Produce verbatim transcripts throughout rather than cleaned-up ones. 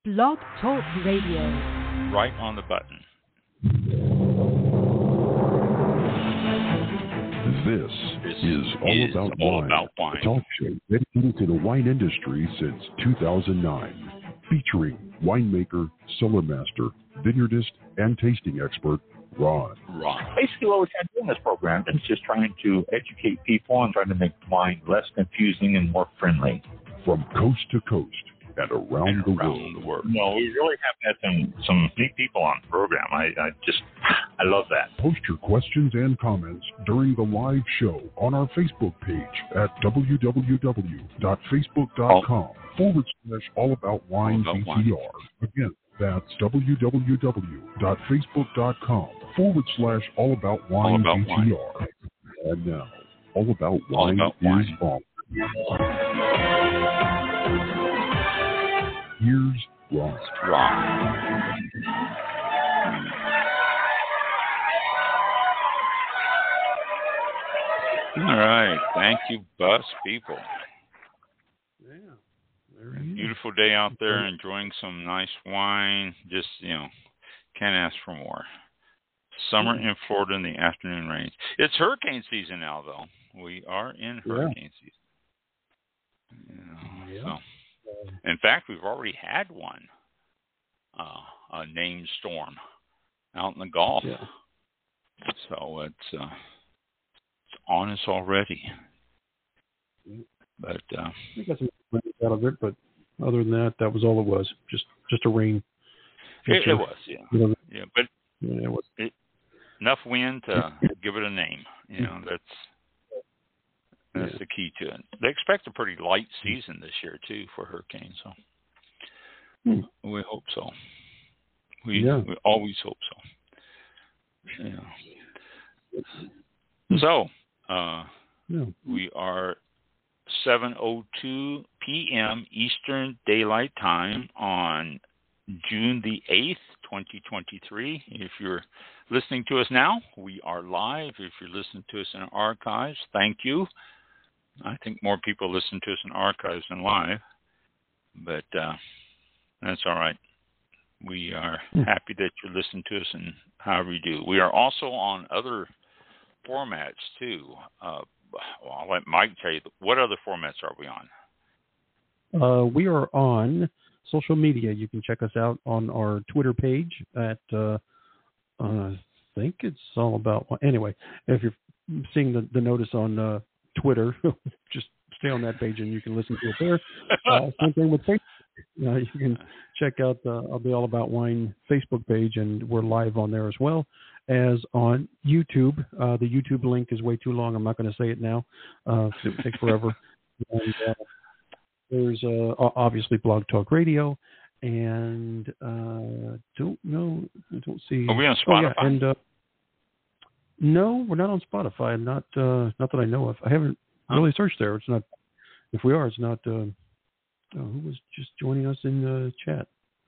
Blog Talk Radio. Right on the button. This, this is All, is About, all wine, about Wine, a talk show dedicated to the wine industry since two thousand nine, featuring winemaker, cellar master, vineyardist, and tasting expert, Ron. Ron. Basically, what we're trying to do in this program is just trying to educate people and trying to make wine less confusing and more friendly. From coast to coast and around, and the, around world. the world. No, we really have had some, some neat people on the program. I, I just, I love that. Post your questions and comments during the live show on our Facebook page at www.facebook.com forward slash all about wine V T R. Again, that's www.facebook.com forward slash all about wine V T R. And now, All About Wine all about is wine. on. Here's Ron. Ron. All right. Thank you, bus people. Yeah. There he is. Beautiful day out there, enjoying some nice wine. Just, you know, can't ask for more. Summer in Florida in the afternoon rains. It's hurricane season now, though. We are in hurricane season. Yeah, Yeah. So, in fact, we've already had one, uh, a named storm, out in the Gulf. Yeah. So it's uh, it's on us already. But uh, We got some rain out of it, but other than that, that was all it was. Just just a rain. it, Just a- it was, yeah, You know, yeah. But yeah, it was. it, enough wind to give it a name. You know, that's that's Yeah. the key to it. They expect a pretty light season this year too for hurricanes. So Hmm. we hope so. We Yeah. we always hope so. Yeah. So uh, Yeah. we are seven oh two p.m. Eastern Daylight Time on June the eighth, twenty twenty-three. If you're listening to us now, we are live. If you're listening to us in archives, thank you. I think more people listen to us in archives than live, but uh, that's all right. We are happy that you listen to us and however you do. We are also on other formats too. Uh, well, I'll let Mike tell you, what other formats are we on? Uh, we are on social media. You can check us out on our Twitter page at, uh, uh, I think it's all about, anyway, if you're seeing the, the notice on uh, Twitter, just stay on that page and you can listen to it there. Uh, same thing with Facebook. Uh, you can check out the, the All About Wine Facebook page, and we're live on there as well as on YouTube. Uh, the YouTube link is way too long. I'm not going to say it now. Uh, it takes forever. And, uh, there's uh, obviously Blog Talk Radio, and uh, don't know, I don't see. Are we on Oh, yeah, Spotify? and uh, no, we're not on Spotify. Not uh, not that I know of. I haven't really searched there. It's not. If we are, it's not. Uh, oh, who was just joining us in the chat?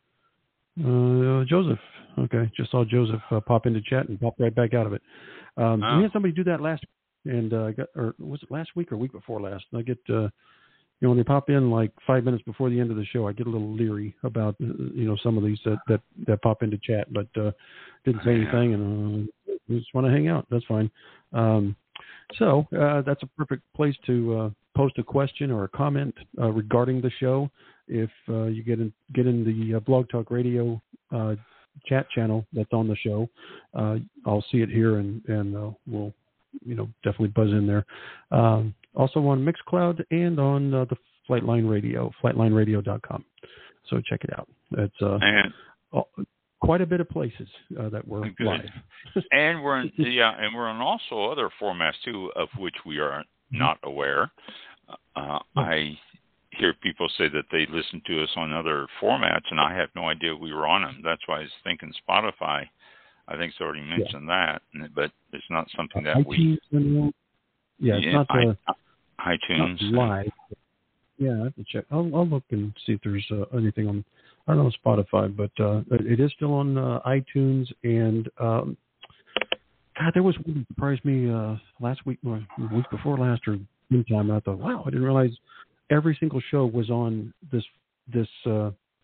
Uh, Joseph. Okay, just saw Joseph uh, pop into chat and pop right back out of it. Um, Oh. We had somebody do that last, and uh, got, or was it last week or week before last? I get. Uh, You know, when they pop in like five minutes before the end of the show, I get a little leery about, uh, you know, some of these that, that, that pop into chat, but uh, didn't say anything, and uh, we just want to hang out. That's fine. Um, so uh, that's a perfect place to uh, post a question or a comment uh, regarding the show. If uh, you get in, get in the uh, Blog Talk Radio uh, chat channel that's on the show, uh, I'll see it here, and, and uh, we'll, you know, definitely buzz in there. Um, also on Mixcloud and on uh, the Flightline Radio, flightline radio dot com. So check it out. It's uh, And oh, quite a bit of places uh, that we're Good. live. and we're in, yeah, and we're on also other formats too, of which we are not aware. Uh, I hear people say that they listen to us on other formats, and I have no idea we were on them. That's why I was thinking Spotify. I think it's already mentioned yeah. that, but it's not something that uh, we. iTunes, yeah, it's yeah, not the I, iTunes not live. Yeah, I have to check. I'll, I'll look and see if there's uh, anything on. I don't know Spotify, but uh, it is still on uh, iTunes. And um, God, there was one that surprised me uh, last week, or the week before last, or sometime. I thought, wow, I didn't realize every single show was on this this uh,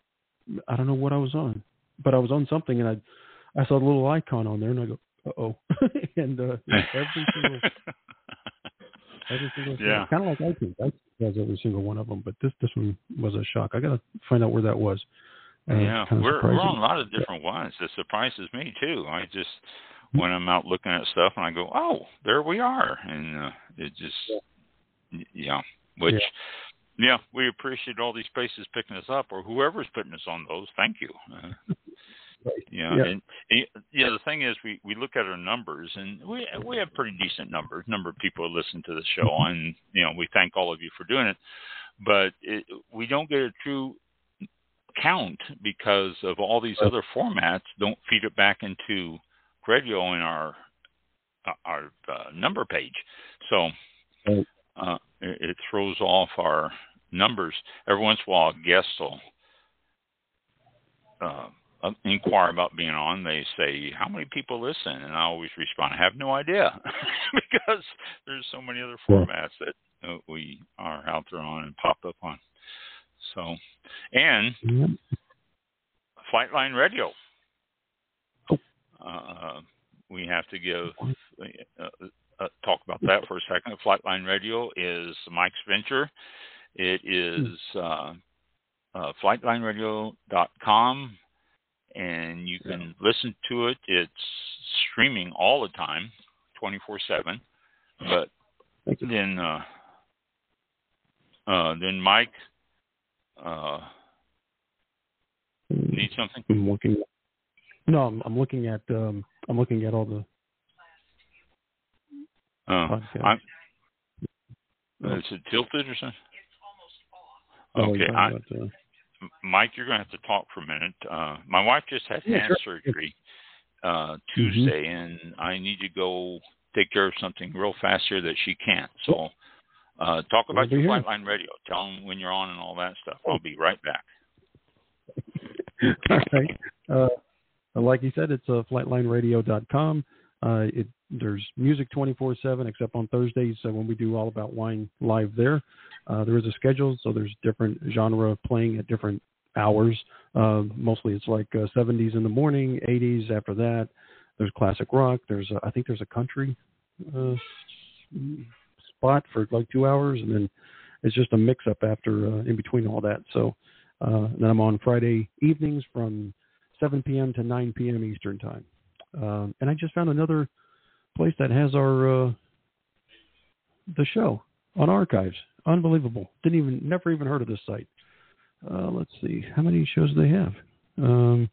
I don't know what I was on, but I was on something, and I I saw a little icon on there, and I go, uh oh, and uh, yeah, every single every single yeah, kind of like iTunes. iTunes has every single one of them, but this this one was a shock. I got to find out where that was. Uh, yeah. kind of We're surprising. we're on a lot of different yeah. ones. It surprises me too. I just when I'm out looking at stuff, and I go, oh, there we are, and uh, it just yeah, yeah which. Yeah. Yeah, we appreciate all these places picking us up, or whoever's putting us on those. Thank you. Uh, right. Yeah, yeah. and, and yeah, the thing is, we, we look at our numbers, and we we have pretty decent numbers. Number of people who listen to the show, and you know, we thank all of you for doing it. But it, we don't get a true count because of all these other formats. Don't feed it back into radio in our our uh, number page, so. Right. Uh, it, it throws off our numbers. Every once in a while, guests will uh, inquire about being on. They say, how many people listen? And I always respond, I have no idea, because there's so many other formats that uh, we are out there on and pop up on. So, and mm-hmm. Flightline Radio. Uh, we have to give... Uh, Uh, talk about that for a second. Flightline Radio is Mike's venture. It is uh, uh, flightline radio dot com, and you can yeah. listen to it. It's streaming all the time, twenty-four seven. But then, uh, uh, then Mike, uh, need something? I'm looking. No, I'm, I'm looking at. Um, I'm looking at all the. Uh, I'm, is it tilted or something? Okay, I, about, uh, Mike, you're going to have to talk for a minute. Uh, my wife just had yeah, hand sure. surgery uh, Tuesday, mm-hmm. and I need to go take care of something real fast here that she can't. So uh, talk about your Flightline Radio. Tell them when you're on and all that stuff. I'll be right back. All right. Uh, like you said, it's uh, flightline radio dot com. Uh, it, there's music twenty-four seven, except on Thursdays uh, when we do All About Wine live there. Uh, there is a schedule, so there's different genre playing at different hours. Uh, mostly it's like uh, seventies in the morning, eighties after that. There's classic rock. There's a, I think there's a country uh, spot for like two hours, and then it's just a mix-up after uh, in between all that. So uh, then I'm on Friday evenings from seven p.m. to nine p.m. Eastern time. Um, and I just found another place that has our uh, the show on archives. Unbelievable. Didn't even never even heard of this site. Uh, let's see, how many shows do they have? Um,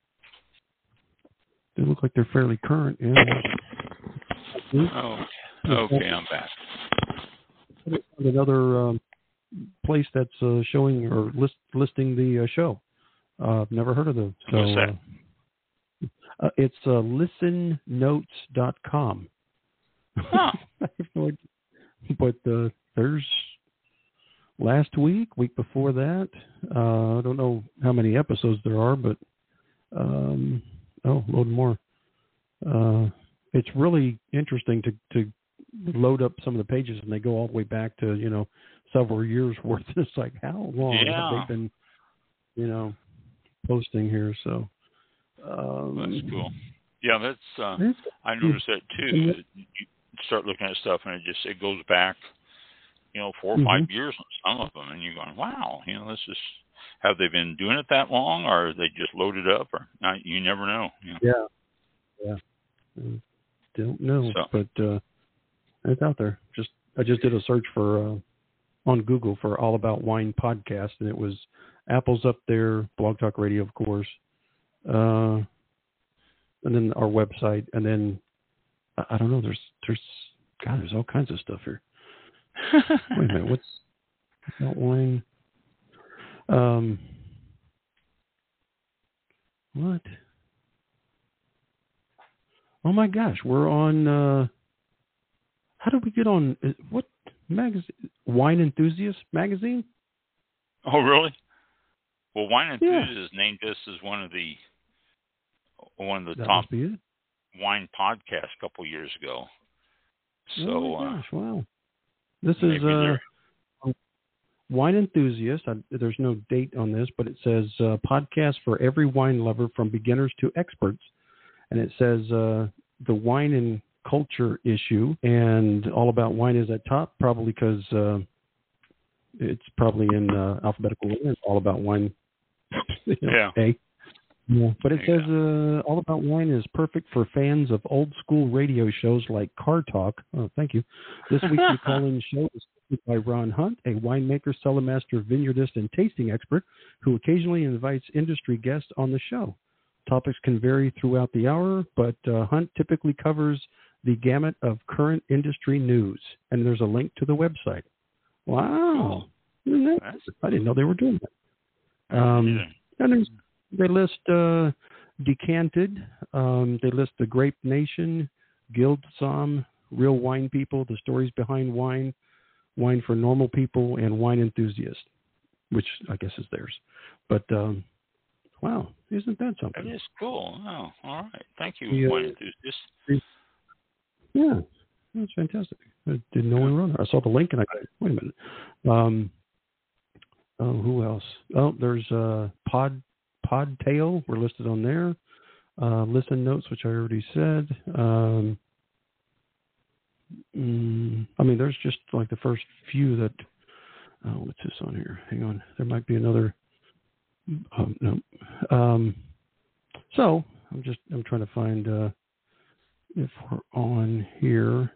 they look like they're fairly current. Yeah. Oh, okay, I'm back. Another um, place that's uh, showing or list, listing the uh, show. Uh, I've never heard of them. So, what's that? Uh, Uh, it's uh, listen notes dot com. Huh. I have no idea. But uh, there's last week, week before that. Uh, I don't know how many episodes there are, but um, oh, load more. Uh, it's really interesting to, to load up some of the pages, and they go all the way back to, you know, several years worth. It's like, how long yeah. have they been, you know, posting here? So. Um, that's cool. Yeah, that's. Uh, I noticed that too. You start looking at stuff, and it just it goes back, you know, four or mm-hmm. five years on some of them, and you're going, wow, you know, this is. Have they been doing it that long, or are they just loaded up, or not? You never know. You know? Yeah, yeah. I don't know, so. but uh, it's out there. Just I just did a search for uh, on Google for All About Wine podcast, and it was Apple's up there, Blog Talk Radio, of course. Uh, and then our website, and then I, I don't know. There's, there's, God, there's all kinds of stuff here. Wait a minute, what's that wine? Um, what? Oh my gosh, we're on. Uh, how did we get on? What magazine? Wine Enthusiast magazine? Oh, really? Well, Wine Enthusiast yeah. named us as one of the. One of the that top be wine podcasts a couple years ago. So, oh my gosh, uh, wow. This is uh, wine enthusiast. I, there's no date on this, but it says uh, podcast for every wine lover from beginners to experts. And it says uh, the wine and culture issue, and all about wine is at top, probably because uh, it's probably in uh, alphabetical order. It's all about wine. you know, yeah. A. Yeah. But it There says uh, all about wine is perfect for fans of old school radio shows like Car Talk. Oh, thank you. This weekly call-in show is hosted by Ron Hunt, a winemaker, cellar master, vineyardist, and tasting expert who occasionally invites industry guests on the show. Topics can vary throughout the hour, but uh, Hunt typically covers the gamut of current industry news. And there's a link to the website. Wow. Isn't that, I didn't know they were doing that. Um, and there's, they list uh, Decanted. Um, they list the Grape Nation, Guild Somm, Real Wine People, the stories behind wine, Wine for Normal People, and Wine Enthusiasts, which I guess is theirs. But, um, wow, isn't that something? That is cool. Oh, all right. Thank you, The, uh, Wine Enthusiast. Yeah, that's fantastic. I didn't know we were on there. I saw the link and I go, wait a minute. Um, oh, who else? Oh, there's uh, Pod Podtail. We're listed on there. Uh, listen notes, which I already said. Um, mm, I mean, there's just like the first few that. Oh, what's this on here? Hang on. There might be another. Um, no. Um, so I'm just I'm trying to find uh, if we're on here.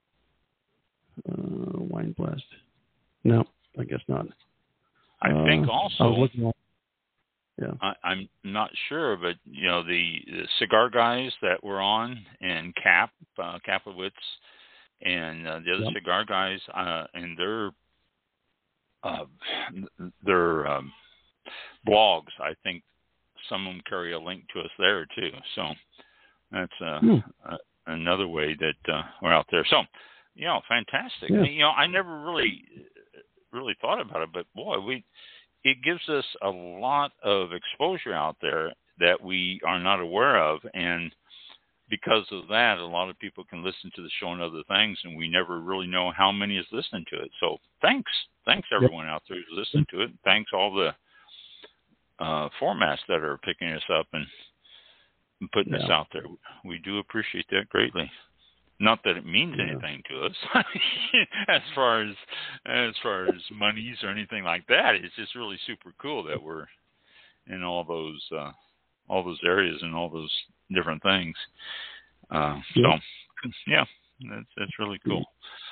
Uh, Wine Blast. No, I guess not. I uh, think also. I was looking at, yeah. I, I'm not sure, but you know the, the cigar guys that were on, and Cap uh, Kaplowitz, and uh, the other Yep. cigar guys, uh, and their uh, their um, blogs. I think some of them carry a link to us there too. So that's uh, Hmm. uh, another way that uh, we're out there. So, you know, fantastic. Yeah. You know, I never really really thought about it, but boy, we. It gives us a lot of exposure out there that we are not aware of, and because of that, a lot of people can listen to the show and other things, and we never really know how many is listening to it. So thanks. Thanks, everyone out there who's listening to it. Thanks all the uh, formats that are picking us up and putting Yeah. us out there. We do appreciate that greatly. Not that it means Yeah. anything to us as far as as far as monies or anything like that. It's just really super cool that we're in all those uh, all those areas and all those different things. Uh, Yeah. So yeah, that's that's really cool.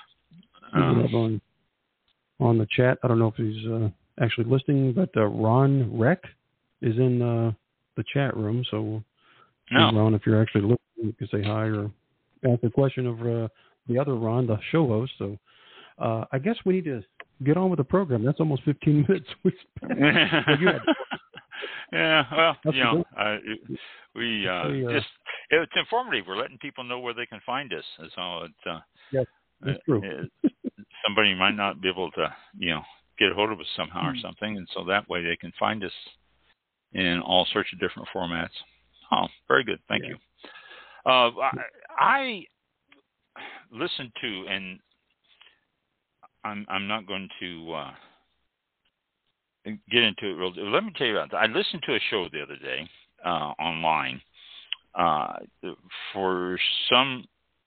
We Uh, have on on the chat. I don't know if he's uh, actually listening, but uh, Ron Reck is in uh, the chat room. So no, Ron, if you're actually listening, you can say hi or ask a question of uh, the other Ron, the show host. So uh, I guess we need to get on with the program. That's almost fifteen minutes. We spent. Well, you had- yeah, well, That's you know, good. uh, it, we uh, Hey, uh, just it's informative. We're letting people know where they can find us. So it's uh, Yes, that's true. uh, somebody might not be able to, you know, get a hold of us somehow or something, and so that way they can find us in all sorts of different formats. Oh, very good. Thank Yeah. you. Uh, I, I listened to, and I'm I'm not going to uh, get into it real. Let me tell you about that. I listened to a show the other day uh, online uh, for some.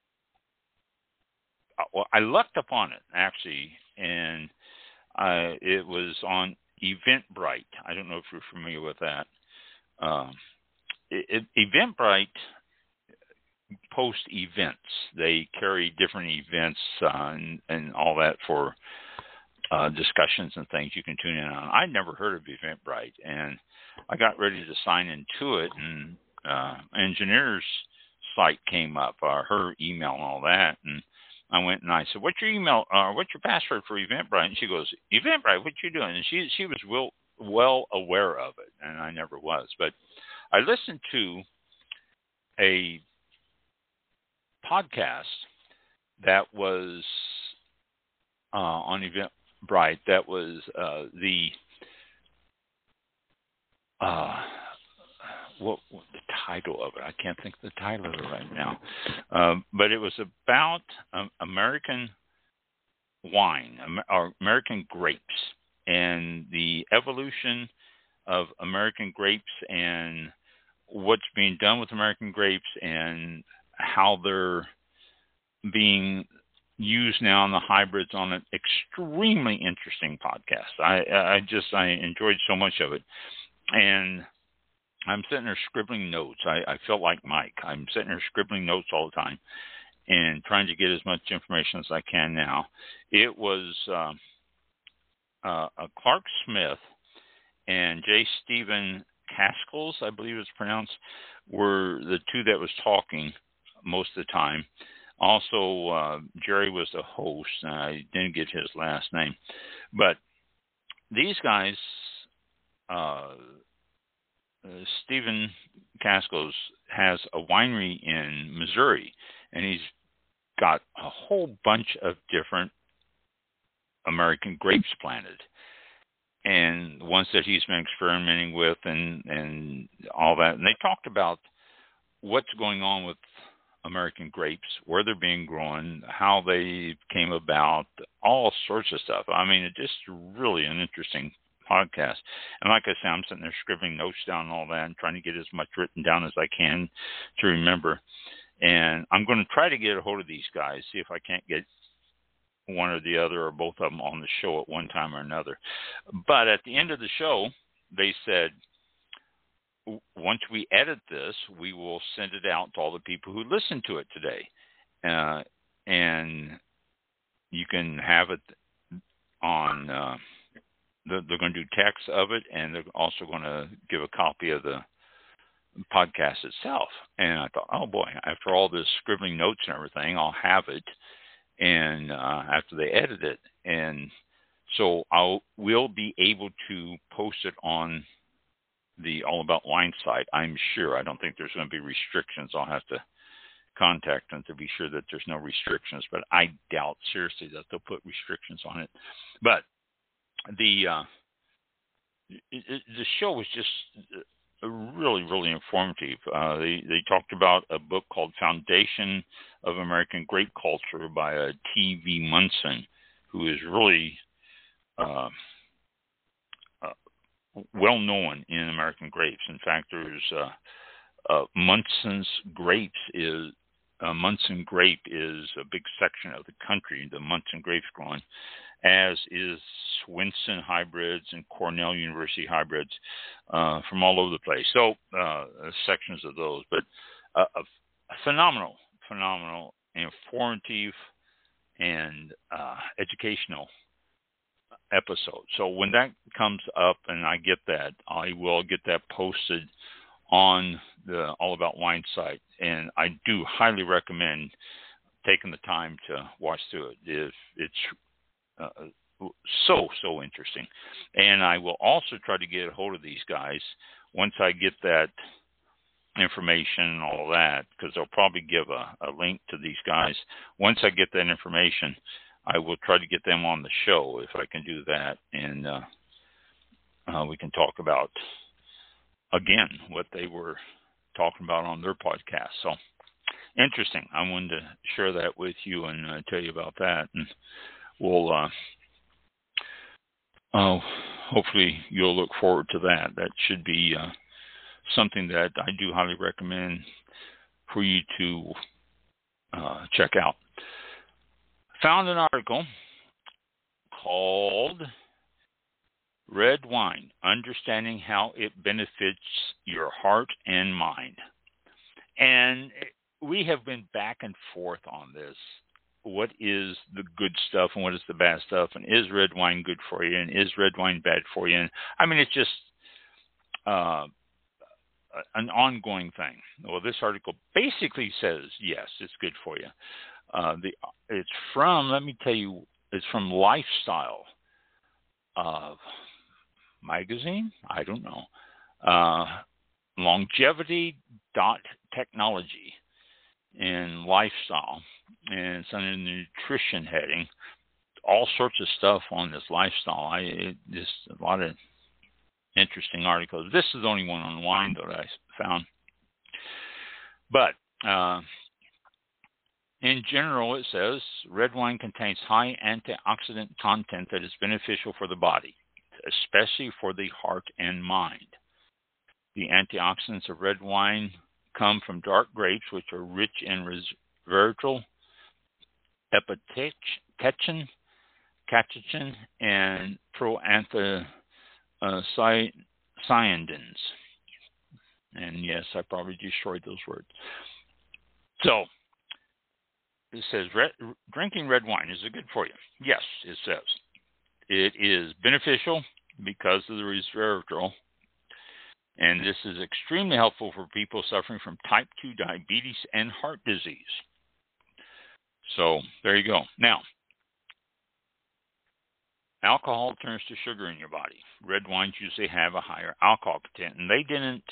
Well, I lucked upon it actually, and uh, it was on Eventbrite. I don't know if you're familiar with that. Um, it, Eventbrite post events. They carry different events uh, and, and all that for uh, discussions and things you can tune in on. I'd never heard of Eventbrite, and I got ready to sign into it, and uh, engineer's site came up, uh, her email and all that, and I went and I said, "What's your email? Uh, what's your password for Eventbrite?" And she goes, "Eventbrite, what you doing?" And she she was well well aware of it, and I never was. But I listened to a podcast that was uh, on Eventbrite. That was uh, the uh, what, what the title of it? I can't think of the title of it right now. Um, but it was about um, American wine or American grapes, and the evolution of American grapes and what's being done with American grapes and how they're being used now in the hybrids on an extremely interesting podcast. I, I just, I enjoyed so much of it. And I'm sitting there scribbling notes. I, I felt like Mike. I'm sitting there scribbling notes all the time and trying to get as much information as I can now. It was uh, uh, Clark Smith and J. Stephen Caskles, I believe it's pronounced, were the two that was talking most of the time. Also, uh, Jerry was the host. I didn't get his last name. But these guys, uh, uh, Stephen Caskles has a winery in Missouri, and he's got a whole bunch of different American grapes planted. And ones that he's been experimenting with and, and all that. And they talked about what's going on with American grapes, where they're being grown, how they came about, all sorts of stuff. I mean, it's just really an interesting podcast. And like I said, I'm sitting there scribbling notes down and all that and trying to get as much written down as I can to remember. And I'm going to try to get a hold of these guys, see if I can't get one or the other or both of them on the show at one time or another. But at the end of the show, they said, once we edit this, we will send it out to all the people who listen to it today. Uh, and you can have it on, uh, they're, they're going to do text of it, and they're also going to give a copy of the podcast itself. And I thought, oh boy, after all this scribbling notes and everything, I'll have it. And uh, after they edit it, and so I'll we'll be able to post it on the All About Wine site. I'm sure. I don't think there's going to be restrictions. I'll have to contact them to be sure that there's no restrictions. But I doubt seriously that they'll put restrictions on it. But the uh, it, it, the show was just really, really informative. Uh, they, they talked about a book called Foundation of American Grape Culture by uh, T V Munson, who is really uh, uh, well known in American grapes. In fact, there's uh, uh, Munson's Grapes is uh, Munson Grape is a big section of the country, the Munson grapes growing, as is Swinson hybrids and Cornell University hybrids uh, from all over the place. So uh, sections of those, but uh, a, a phenomenal, phenomenal, informative, and uh, educational episode. So when that comes up and I get that, I will get that posted on the All About Wine site. And I do highly recommend taking the time to watch through it. If it's uh, so, so interesting. And I will also try to get a hold of these guys once I get that information and all that, because they'll probably give a, a link to these guys. Once I get that information, I will try to get them on the show if I can do that. And uh, uh, we can talk about, again, what they were talking about on their podcast. So interesting. I wanted to share that with you and uh, tell you about that. And we'll uh, uh, hopefully you'll look forward to that. That should be uh, something that I do highly recommend for you to uh, check out. Found an article called Red Wine, Understanding How It Benefits Your Heart and Mind. And we have been back and forth on this. What is the good stuff and what is the bad stuff? And is red wine good for you? And is red wine bad for you? And I mean, it's just uh, an ongoing thing. Well, this article basically says, yes, it's good for you. Uh, the it's from, let me tell you, it's from Lifestyle uh, magazine. I don't know. Uh, longevity dot technology in Lifestyle, and it's under the nutrition heading. All sorts of stuff on this lifestyle. I it, just a lot of interesting articles. This is the only one on wine that I found. But uh, in general, it says red wine contains high antioxidant content that is beneficial for the body. especially for the heart and mind. The antioxidants of red wine come from dark grapes, which are rich in resveratrol, epicectin, catechin, and proanthocyanidins. And yes, I probably destroyed those words. So, it says red, drinking red wine, is it good for you? Yes, it says. It is beneficial because of the resveratrol, and this is extremely helpful for people suffering from type two diabetes and heart disease. So, there you go. Now, alcohol turns to sugar in your body. Red wines usually have a higher alcohol content, and they didn't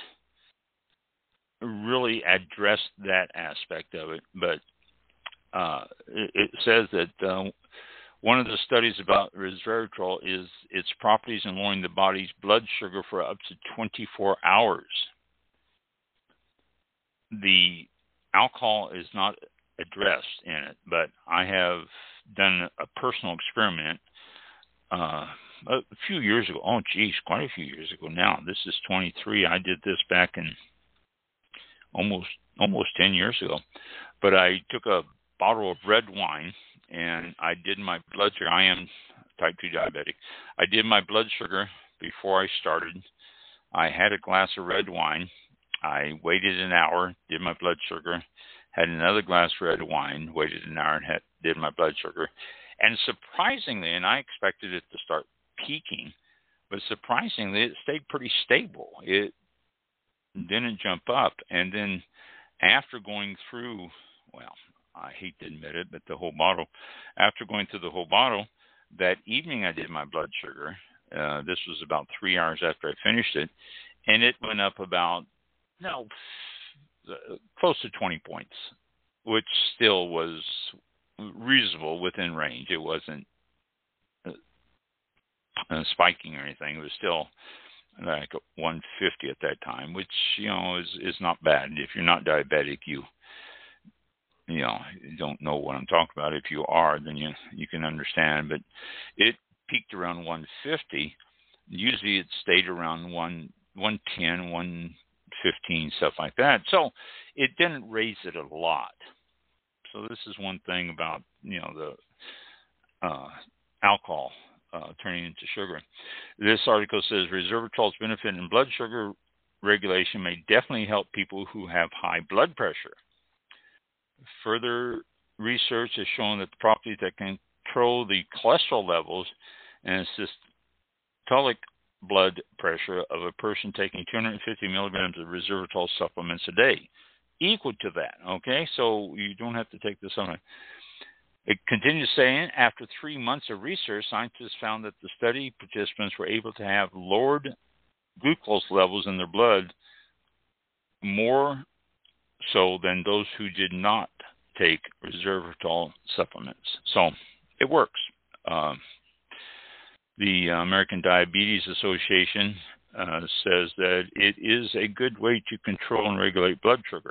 really address that aspect of it, but uh, it, it says that uh, one of the studies about resveratrol is its properties in lowering the body's blood sugar for up to twenty-four hours. The alcohol is not addressed in it, but I have done a personal experiment uh, a few years ago. Oh, geez, quite a few years ago now. This is twenty-three. I did this back in almost almost ten years ago. But I took a bottle of red wine, and I did my blood sugar. I am type two diabetic. I did my blood sugar before I started. I had a glass of red wine. I waited an hour, did my blood sugar, had another glass of red wine, waited an hour, and had, did my blood sugar. And surprisingly, and I expected it to start peaking, but surprisingly, it stayed pretty stable. It didn't jump up. And then after going through, well, I hate to admit it, but the whole bottle, after going through the whole bottle, that evening I did my blood sugar. Uh, this was about three hours after I finished it, and it went up about, no, close to twenty points, which still was reasonable within range. It wasn't uh, uh, spiking or anything. It was still like one fifty at that time, which, you know, is, is not bad. If you're not diabetic, you you know, you don't know what I'm talking about. If you are, then you you can understand. But it peaked around one fifty. Usually it stayed around one one ten, one fifteen, stuff like that. So it didn't raise it a lot. So this is one thing about, you know, the uh, alcohol uh, turning into sugar. This article says resveratrol's benefit in blood sugar regulation may definitely help people who have high blood pressure. Further research has shown that the properties that control the cholesterol levels and systolic blood pressure of a person taking two hundred fifty milligrams of resveratrol supplements a day, equal to that. Okay, so you don't have to take this on. It continues saying, after three months of research, scientists found that the study participants were able to have lowered glucose levels in their blood more so than those who did not take resveratrol supplements. So it works. Uh, the American Diabetes Association uh, says that it is a good way to control and regulate blood sugar.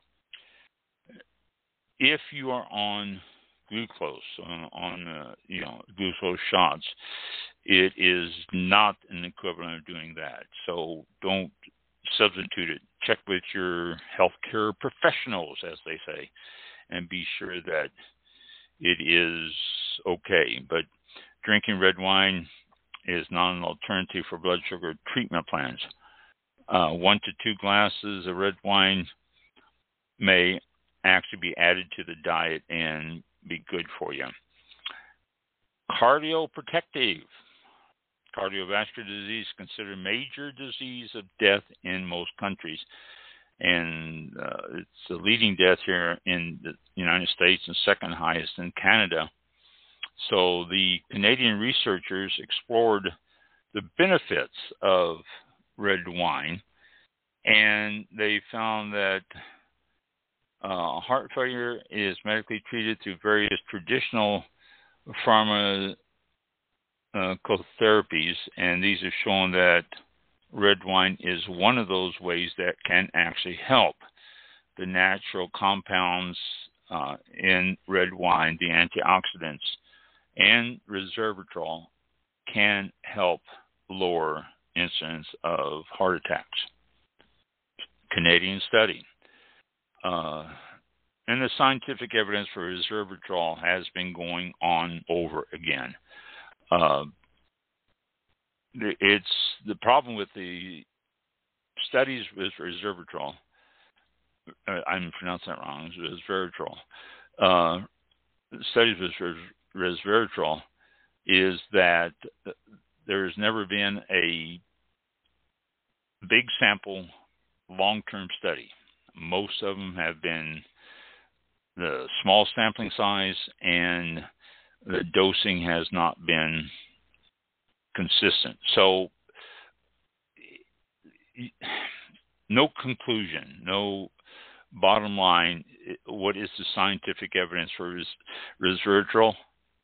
If you are on glucose, uh, on uh, you know glucose shots, it is not an equivalent of doing that. So don't substitute it. Check with your healthcare professionals, as they say, and be sure that it is okay. But drinking red wine is not an alternative for blood sugar treatment plans. Uh, one to two glasses of red wine may actually be added to the diet and be good for you. Cardioprotective. Cardiovascular disease is considered a major disease of death in most countries. And uh, it's the leading death here in the United States and second highest in Canada. So the Canadian researchers explored the benefits of red wine, and they found that uh, heart failure is medically treated through various traditional pharma Uh, therapies, and these have shown that red wine is one of those ways that can actually help. The natural compounds uh, in red wine, the antioxidants, and resveratrol can help lower incidence of heart attacks. Canadian study. Uh, and the scientific evidence for resveratrol has been going on over again. Uh, it's the problem with the studies with resveratrol. Uh, I'm pronouncing that wrong. Resveratrol. Uh, studies with resveratrol is that there's never been a big sample long-term study. Most of them have been the small sampling size, and the dosing has not been consistent. So no conclusion, no bottom line. What is the scientific evidence for res- resveratrol?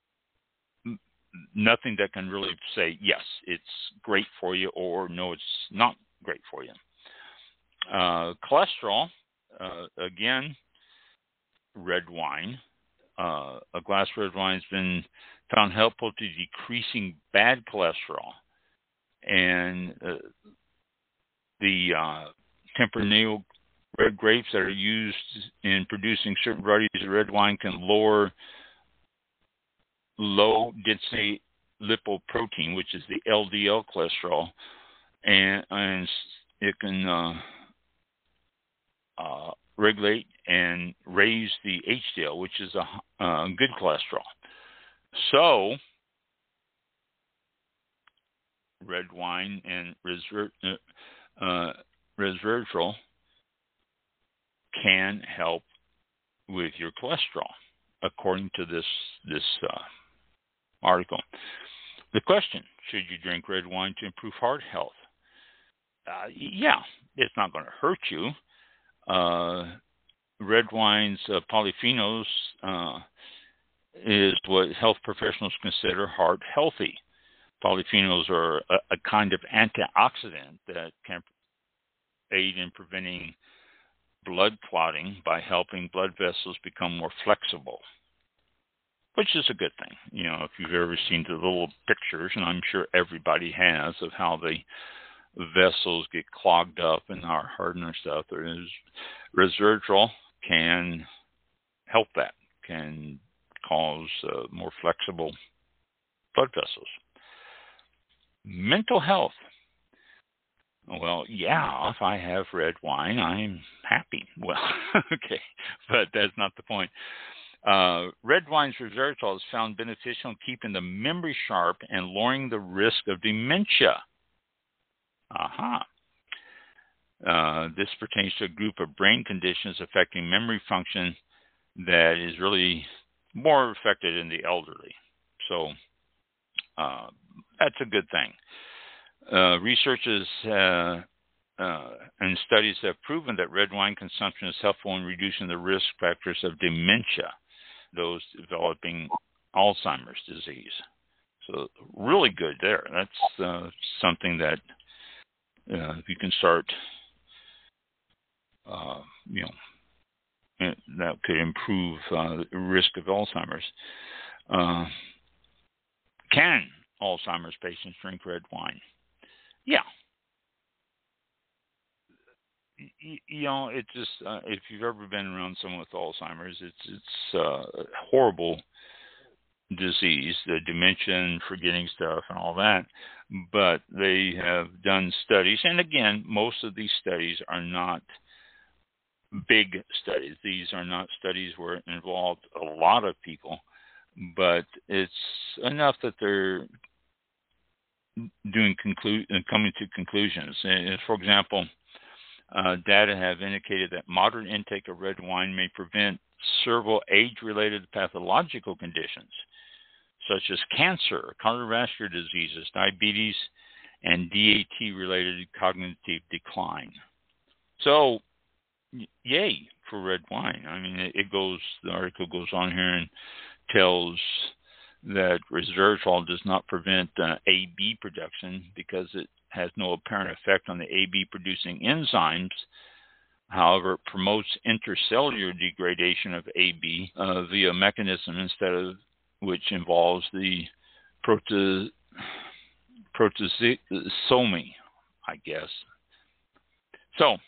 Nothing that can really say, yes, it's great for you, or no, it's not great for you. Uh, cholesterol, uh, again, red wine. Uh, a glass of red wine has been found helpful to decreasing bad cholesterol. And uh, the uh, Tempranillo red grapes that are used in producing certain varieties of red wine can lower low density lipoprotein, which is the L D L cholesterol, and, and it can uh, uh, regulate and raise the H D L, which is a uh, good cholesterol. So, red wine and resver- uh, resveratrol can help with your cholesterol, according to this this uh, article. The question: should you drink red wine to improve heart health? Uh, yeah, it's not going to hurt you. Uh, red wine's uh, polyphenols uh, is what health professionals consider heart healthy. Polyphenols are a, a kind of antioxidant that can aid in preventing blood clotting by helping blood vessels become more flexible, which is a good thing. You know, if you've ever seen the little pictures, and I'm sure everybody has, of how the vessels get clogged up in our heart and our stuff, there is resveratrol can help that, can cause uh, more flexible blood vessels. Mental health. Well, yeah, if I have red wine, I'm happy. Well, okay, but that's not the point. Uh, red wine's resveratrol is found beneficial in keeping the memory sharp and lowering the risk of dementia. Aha. Uh, this pertains to a group of brain conditions affecting memory function that is really more affected in the elderly. So uh, that's a good thing. Uh, researchers uh, uh, and studies have proven that red wine consumption is helpful in reducing the risk factors of dementia, those developing Alzheimer's disease. So really good there. That's uh, something that uh, if you can start, uh, you know, that could improve uh, the risk of Alzheimer's. Uh, can Alzheimer's patients drink red wine? Yeah. You, you know, it just, uh, if you've ever been around someone with Alzheimer's, it's it's uh, a horrible disease, the dementia and forgetting stuff and all that. But they have done studies, and again, most of these studies are not big studies. These are not studies where it involved a lot of people, but it's enough that they're doing conclu- coming to conclusions. And for example, uh, data have indicated that moderate intake of red wine may prevent several age-related pathological conditions, such as cancer, cardiovascular diseases, diabetes, and D A T-related cognitive decline. So, yay for red wine. I mean, it goes. The article goes on here and tells that resveratrol does not prevent uh, A B production because it has no apparent effect on the A B-producing enzymes. However, it promotes intercellular degradation of A B uh, via a mechanism instead of which involves the prote- proteasomi, I guess. So,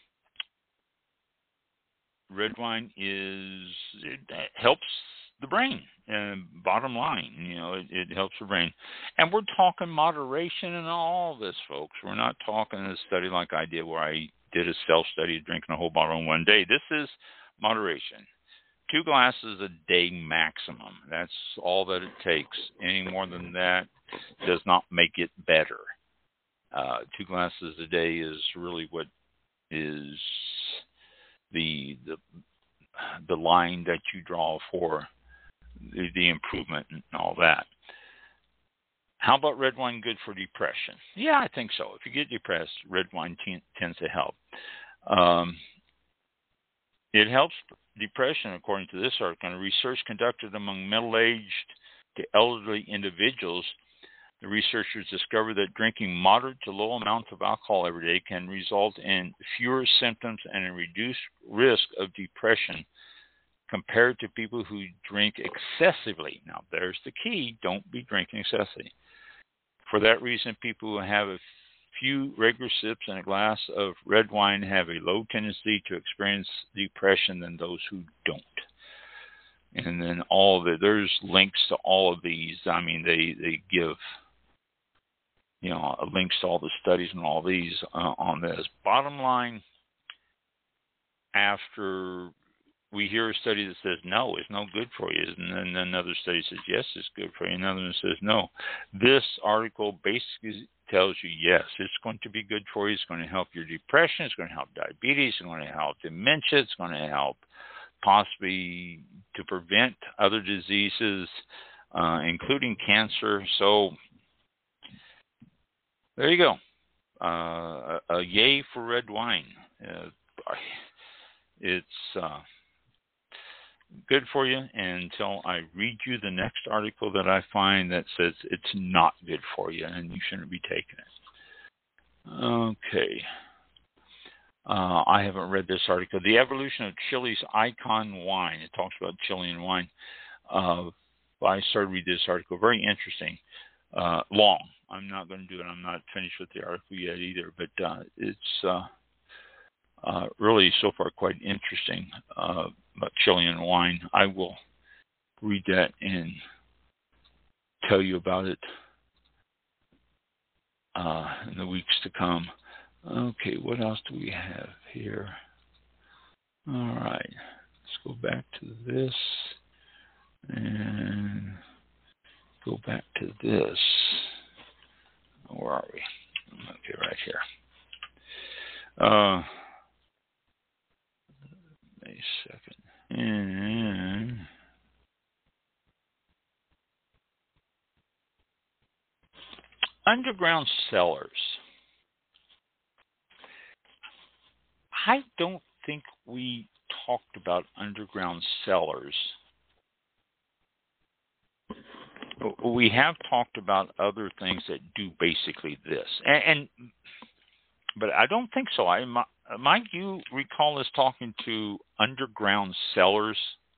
red wine is, it helps the brain. And bottom line, you know, it, it helps the brain. And we're talking moderation in all this, folks. We're not talking a study like I did where I did a self-study drinking a whole bottle in one day. This is moderation. Two glasses a day maximum. That's all that it takes. Any more than that does not make it better. Uh, two glasses a day is really what is the the the line that you draw for the, the improvement and all that. How about red wine good for depression? Yeah, I think so. If you get depressed, red wine t- tends to help. Um, it helps depression, according to this article. Research conducted among middle-aged to elderly individuals, the researchers discovered that drinking moderate to low amounts of alcohol every day can result in fewer symptoms and a reduced risk of depression compared to people who drink excessively. Now, there's the key. Don't be drinking excessively. For that reason, people who have a few regular sips in a glass of red wine have a low tendency to experience depression than those who don't. And then all of it, there's links to all of these. I mean, they, they give, you know, links to all the studies and all these uh, on this. Bottom line, after we hear a study that says no, it's no good for you, and then another study says yes, it's good for you, another one says no. This article basically tells you yes, it's going to be good for you. It's going to help your depression. It's going to help diabetes. It's going to help dementia. It's going to help possibly to prevent other diseases, uh, including cancer. So there you go. Uh, a, a yay for red wine. Uh, it's uh, good for you until I read you the next article that I find that says it's not good for you and you shouldn't be taking it. Okay. Uh, I haven't read this article. The Evolution of Chile's Icon Wine. It talks about Chilean wine. Uh, I started reading this article. Very interesting. Uh, long. I'm not going to do it. I'm not finished with the article yet either, but uh, it's uh, uh, really so far quite interesting uh, about Chilean wine. I will read that and tell you about it uh, in the weeks to come. Okay, what else do we have here? All right, let's go back to this and go back to this. Where are we? Okay, right here. Uh, wait a second. And underground cellars. I don't think we talked about underground cellars. We have talked about other things that do basically this, and, and but I don't think so. I might you recall us talking to underground cellars?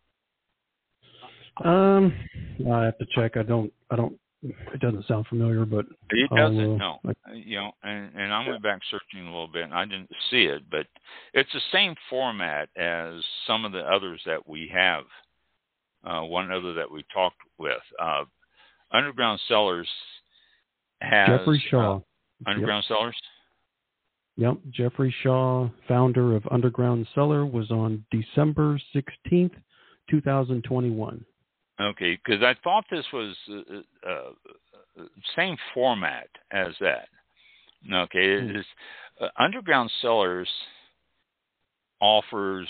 Um, I have to check. I don't. I don't. It doesn't sound familiar, but it doesn't. uh, no, I, you know, and, and I went back searching a little bit, and I didn't see it, but it's the same format as some of the others that we have. Uh, one other that we talked with. Uh, Underground Cellars has Jeffrey Shaw. Uh, Underground yep. Cellars? Yep. Jeffrey Shaw, founder of Underground Cellar, was on December sixteenth, twenty twenty-one. Okay, because I thought this was uh, uh, same format as that. Okay, it is, uh, Underground Cellars offers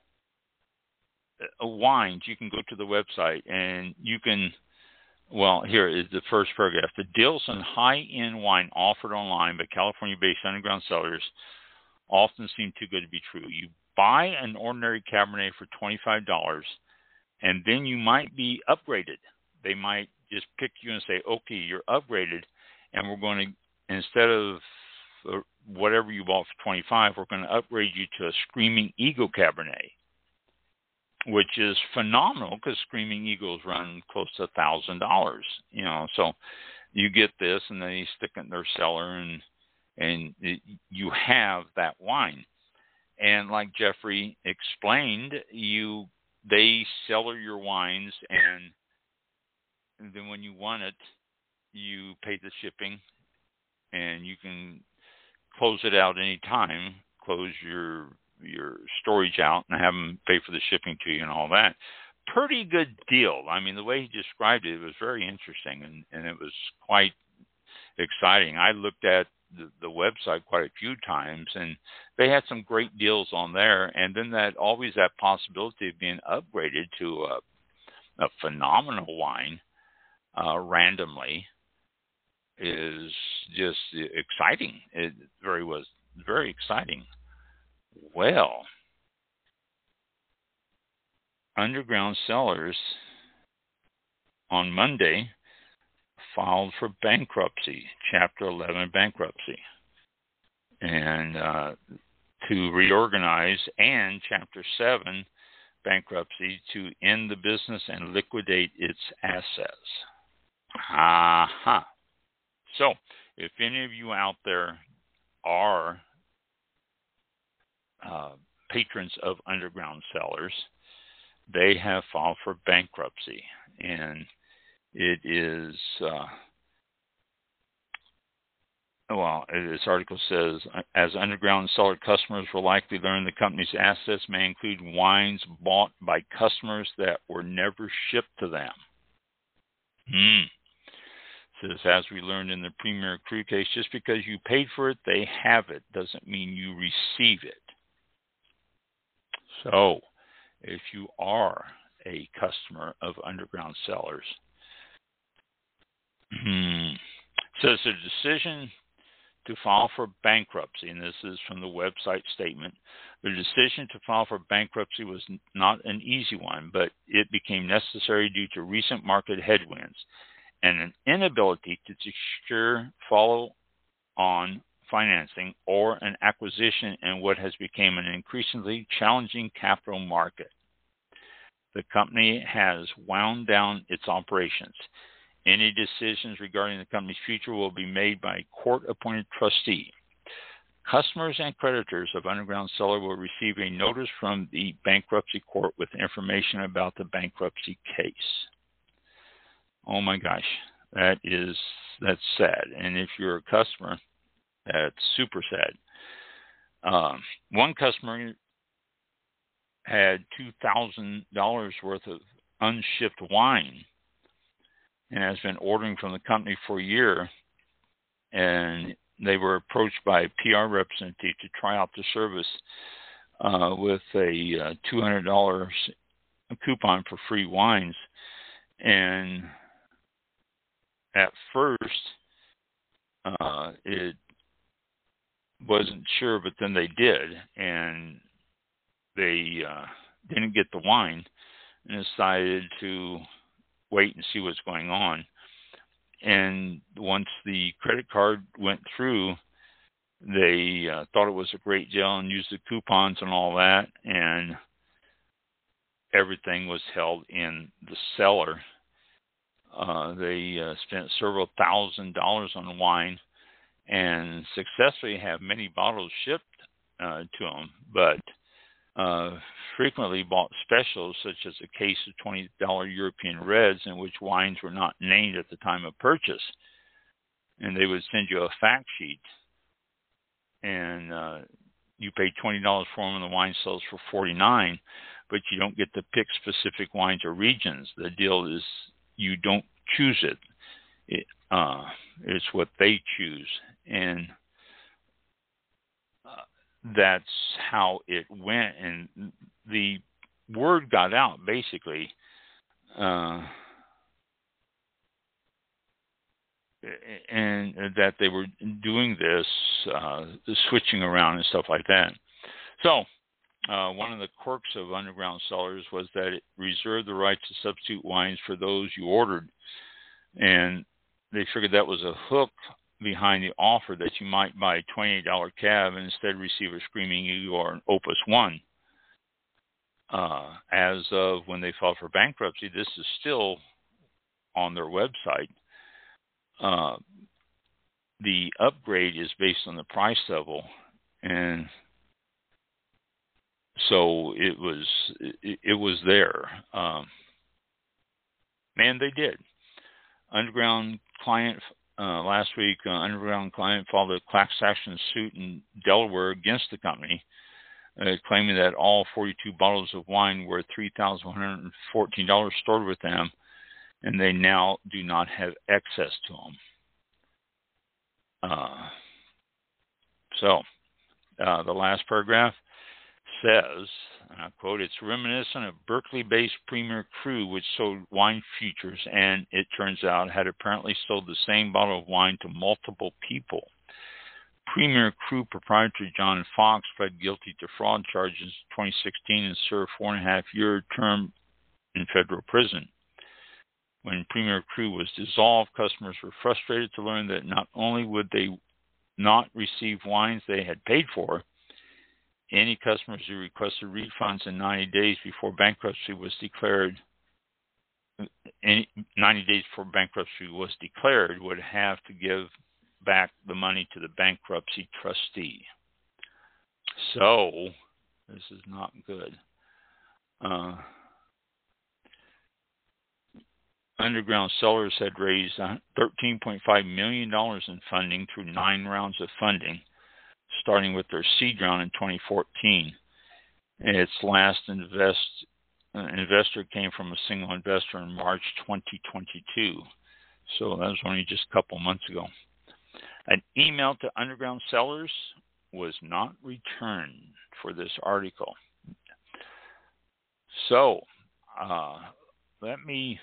uh, wines. You can go to the website and you can. Well, here is the first paragraph. The deals on high-end wine offered online by California-based Underground Cellars often seem too good to be true. You buy an ordinary Cabernet for twenty-five dollars, and then you might be upgraded. They might just pick you and say, okay, you're upgraded, and we're going to, instead of whatever you bought for twenty-five dollars, we're going to upgrade you to a Screaming Eagle Cabernet, which is phenomenal because Screaming Eagles run close to a thousand dollars. You know, so you get this, and then you stick it in their cellar, and and it, you have that wine. And like Jeffrey explained, you they cellar your wines, and then when you want it, you pay the shipping, and you can close it out any time. Close your your storage out and have them pay for the shipping to you and all that. Pretty good deal. I mean, the way he described it, it was very interesting, and, and it was quite exciting. I looked at the, the website quite a few times, and they had some great deals on there. And then that always that possibility of being upgraded to a, a phenomenal wine uh, randomly is just exciting. It very was very exciting. Well, Underground Cellars on Monday filed for bankruptcy, Chapter eleven bankruptcy, and uh, to reorganize, and Chapter seven bankruptcy to end the business and liquidate its assets. Aha. So, if any of you out there are uh, patrons of Underground Cellars, they have filed for bankruptcy, and it is, uh, well, this article says, as Underground Cellar customers will likely learn, the company's assets may include wines bought by customers that were never shipped to them. Hmm. Says, as we learned in the Premier Cru case, just because you paid for it, they have it, doesn't mean you receive it. So, if you are a customer of Underground Cellars, hmm, says the decision to file for bankruptcy, and this is from the website statement, the decision to file for bankruptcy was not an easy one, but it became necessary due to recent market headwinds and an inability to secure follow-on financing or an acquisition in what has become an increasingly challenging capital market. The company has wound down its operations. Any decisions regarding the company's future will be made by a court-appointed trustee. Customers and creditors of Underground Cellar will receive a notice from the bankruptcy court with information about the bankruptcy case. Oh my gosh, that is that's sad. And if you're a customer, that's super sad. Um, one customer had two thousand dollars worth of unshipped wine and has been ordering from the company for a year. And they were approached by a P R representative to try out the service uh, with a uh, two hundred dollars coupon for free wines. And at first, uh, it wasn't sure, but then they did, and they uh, didn't get the wine and decided to wait and see what's going on. And once the credit card went through, they uh, thought it was a great deal and used the coupons and all that, and everything was held in the cellar. Uh, they uh, spent several thousand dollars on wine and successfully have many bottles shipped uh, to them, but uh, frequently bought specials such as a case of twenty dollars European Reds in which wines were not named at the time of purchase. And they would send you a fact sheet, and uh, you pay twenty dollars for them, and the wine sells for forty-nine dollars, but you don't get to pick specific wines or regions. The deal is you don't choose it. it uh, it's what they choose. And uh, that's how it went. And the word got out, basically, uh, and that they were doing this, uh, switching around and stuff like that. So, Uh, one of the quirks of Underground Cellars was that it reserved the right to substitute wines for those you ordered. And they figured that was a hook behind the offer that you might buy a twenty-eight dollars cab and instead receive a Screaming Eagle or an Opus One. Uh, as of when they filed for bankruptcy, this is still on their website. uh, the upgrade is based on the price level, and so it was it, it was there. Um, man, they did. Underground client uh, last week. Uh, Underground client filed a class action suit in Delaware against the company, uh, claiming that all forty-two bottles of wine worth three thousand one hundred fourteen dollars stored with them, and they now do not have access to them. Uh, so, uh, the last paragraph says, and I quote, "It's reminiscent of Berkeley-based Premier Cru, which sold wine futures, and it turns out had apparently sold the same bottle of wine to multiple people. Premier Cru proprietor John Fox pled guilty to fraud charges in twenty sixteen and served four and a half year term in federal prison. When Premier Cru was dissolved, customers were frustrated to learn that not only would they not receive wines they had paid for, any customers who requested refunds in ninety days before bankruptcy was declared, any, ninety days before bankruptcy was declared, would have to give back the money to the bankruptcy trustee." So, this is not good. Uh, Underground Cellars had raised thirteen point five million dollars in funding through nine rounds of funding, starting with their seed round in twenty fourteen. Its last invest, uh, investor came from a single investor in March twenty twenty-two. So that was only just a couple months ago. An email to Underground Cellars was not returned for this article. So uh, let me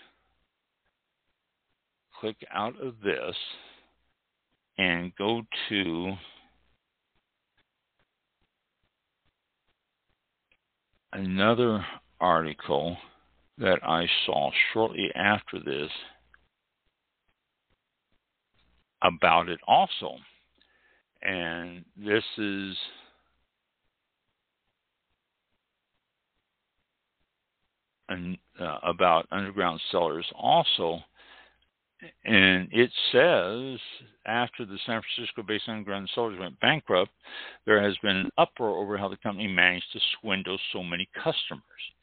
click out of this and go to another article that I saw shortly after this about it also. And this is an, uh, about Underground Cellars also. And it says, after the San Francisco-based Underground Cellars went bankrupt, there has been an uproar over how the company managed to swindle so many customers.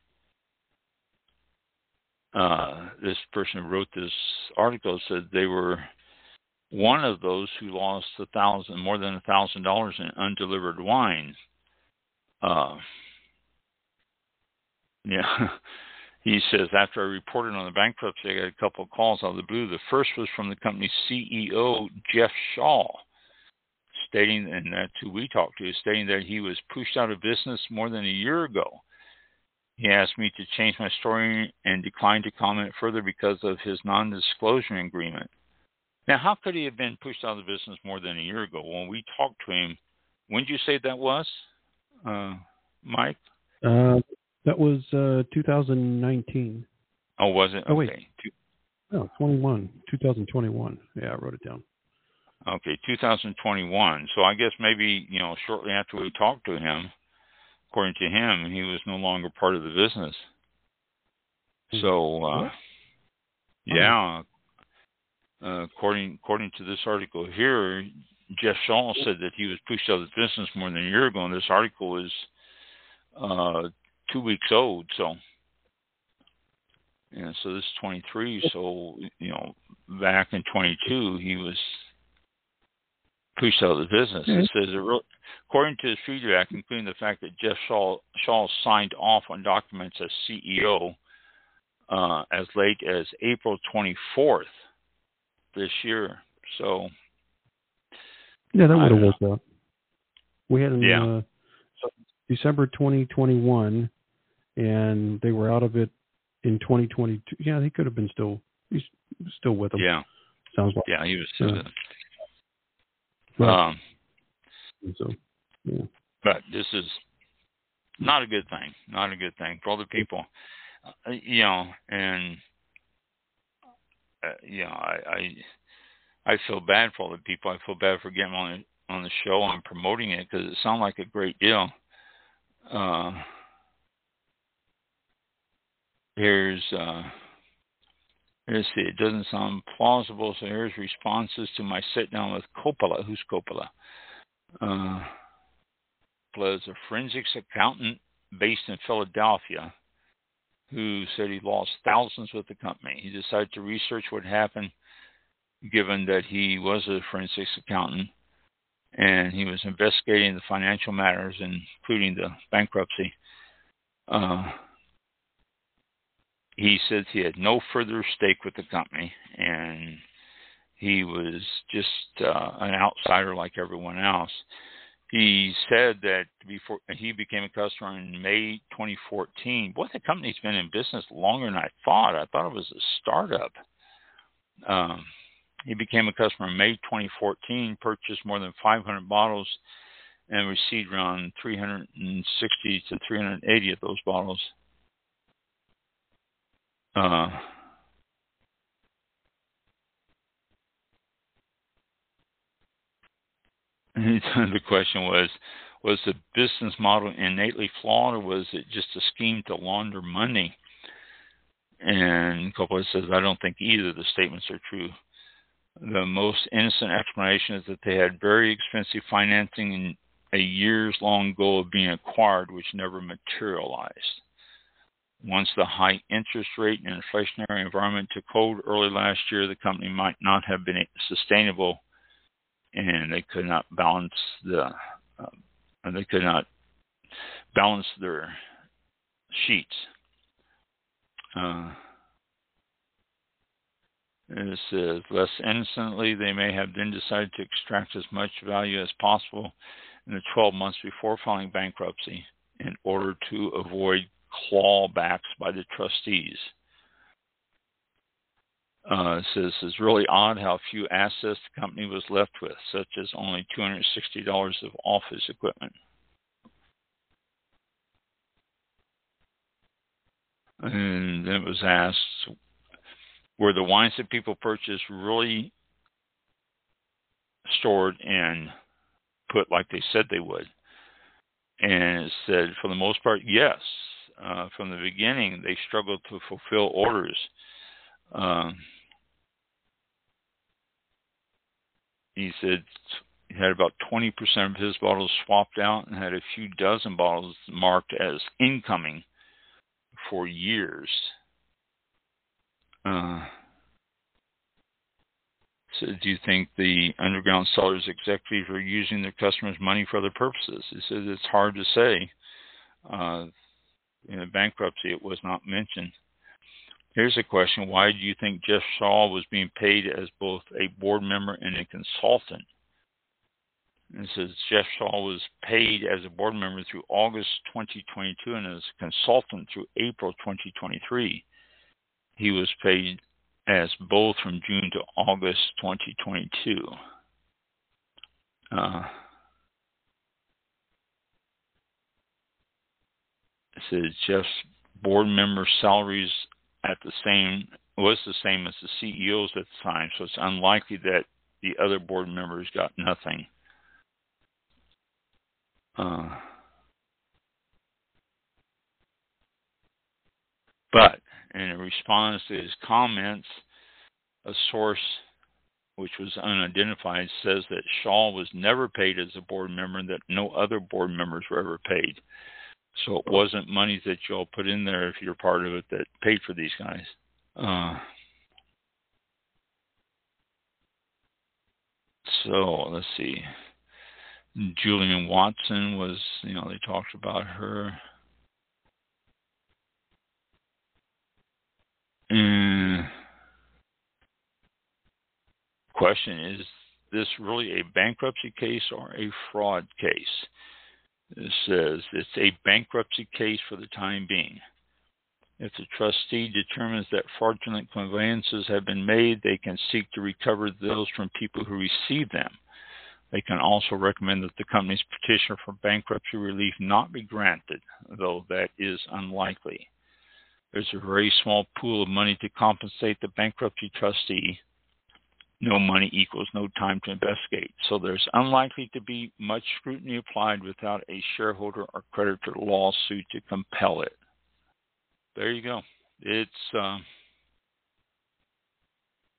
Uh, this person who wrote this article said they were one of those who lost a thousand, more than a thousand dollars in undelivered wine. Uh, yeah. He says, after I reported on the bankruptcy, I got a couple of calls out of the blue. The first was from the company's C E O, Jeff Shaw, stating, and that's who we talked to, stating that he was pushed out of business more than a year ago. He asked me to change my story and declined to comment further because of his non-disclosure agreement. Now, how could he have been pushed out of the business more than a year ago? When we talked to him, when did you say that was, uh, Mike? Uh, that was uh, two thousand nineteen. Oh, was it? Oh, wait. Okay. No, twenty-one. twenty twenty-one. Yeah, I wrote it down. Okay, two thousand twenty-one. So I guess maybe, you know, shortly after we talked to him, according to him, he was no longer part of the business. So, uh, yeah, uh, according according to this article here, Jeff Shaw said that he was pushed out of the business more than a year ago, and this article is uh, two weeks old. So, yeah, so this is twenty-three. So, you know, back in twenty-two, he was pushed out of the business. It says, according to his feedback, including the fact that Jeff Shaw, Shaw signed off on documents as C E O uh, as late as April twenty-fourth this year. So, yeah, that would have worked out. We had in yeah. uh, so December twenty twenty-one, and they were out of it in twenty twenty-two. Yeah, he could have been still. He's still with them. Yeah, sounds like. Yeah, he was. Yeah. Uh, um, so, yeah. But this is not a good thing. Not a good thing for other people. Uh, you know, and uh, you know, I, I I feel bad for other people. I feel bad for getting on on the show and promoting it because it sounds like a great deal. Uh, here's uh, Let's see, it doesn't sound plausible, so here's responses to my sit down with Coppola. Who's Coppola? Uh, Coppola is a forensics accountant based in Philadelphia who said he lost thousands with the company. He decided to research what happened, given that he was a forensics accountant, and he was investigating the financial matters, including the bankruptcy. Uh, he says he had no further stake with the company, and he was just uh, an outsider like everyone else. He said that before he became a customer in May twenty fourteen. Boy, the company's been in business longer than I thought. I thought it was a startup. Um, he became a customer in May twenty fourteen, purchased more than five hundred bottles, and received around three hundred sixty to three hundred eighty of those bottles. Uh, the question was, was the business model innately flawed, or was it just a scheme to launder money? And Coppola says, I don't think either of the statements are true. The most innocent explanation is that they had very expensive financing and a years-long goal of being acquired, which never materialized. Once the high interest rate and inflationary environment took hold early last year, the company might not have been sustainable, and they could not balance the uh, they could not balance their sheets. Uh, it says, less innocently, they may have then decided to extract as much value as possible in the twelve months before filing bankruptcy in order to avoid clawbacks by the trustees. Uh, it says it's really odd how few assets the company was left with, such as only two hundred sixty dollars of office equipment. And then it was asked, were the wines that people purchased really stored and put like they said they would? And it said, for the most part, yes. Uh, from the beginning, they struggled to fulfill orders. Um, he said he had about twenty percent of his bottles swapped out and had a few dozen bottles marked as incoming for years. Uh, so do you think the Underground Cellars executives are using their customers' money for other purposes? He says it's hard to say. Uh, in the bankruptcy, it was not mentioned. Here's a question. Why do you think Jeff Shaw was being paid as both a board member and a consultant? And it says Jeff Shaw was paid as a board member through August twenty twenty-two and as a consultant through April twenty twenty-three. He was paid as both from June to August twenty twenty-two. Uh, it says Jeff's board member salaries at the same was the same as the C E Os at the time, so it's unlikely that the other board members got nothing. Uh, but in response to his comments, a source which was unidentified says that Shaw was never paid as a board member and that no other board members were ever paid. So it wasn't money that you all put in there if you're part of it that paid for these guys. Uh, so let's see. Julian Watson was, you know, they talked about her. And question, is this really a bankruptcy case or a fraud case? It says it's a bankruptcy case for the time being. If the trustee determines that fraudulent conveyances have been made, they can seek to recover those from people who receive them. They can also recommend that the company's petition for bankruptcy relief not be granted, though that is unlikely. There's a very small pool of money to compensate the bankruptcy trustee. No money equals no time to investigate. So there's unlikely to be much scrutiny applied without a shareholder or creditor lawsuit to compel it. There you go. It's uh,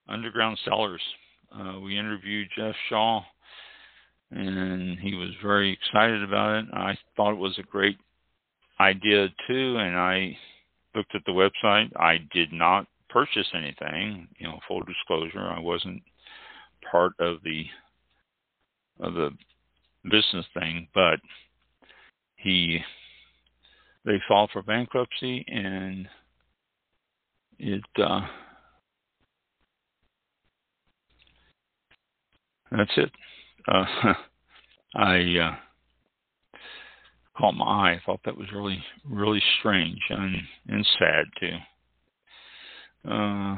Underground Cellars. Uh, we interviewed Jeff Shaw, and he was very excited about it. I thought it was a great idea too, and I looked at the website. I did not purchase anything. You know, full disclosure, I wasn't part of the of the business thing, but he they filed for bankruptcy, and it uh, that's it. Uh, I uh, caught my eye. I thought that was really, really strange and, and sad too. Uh,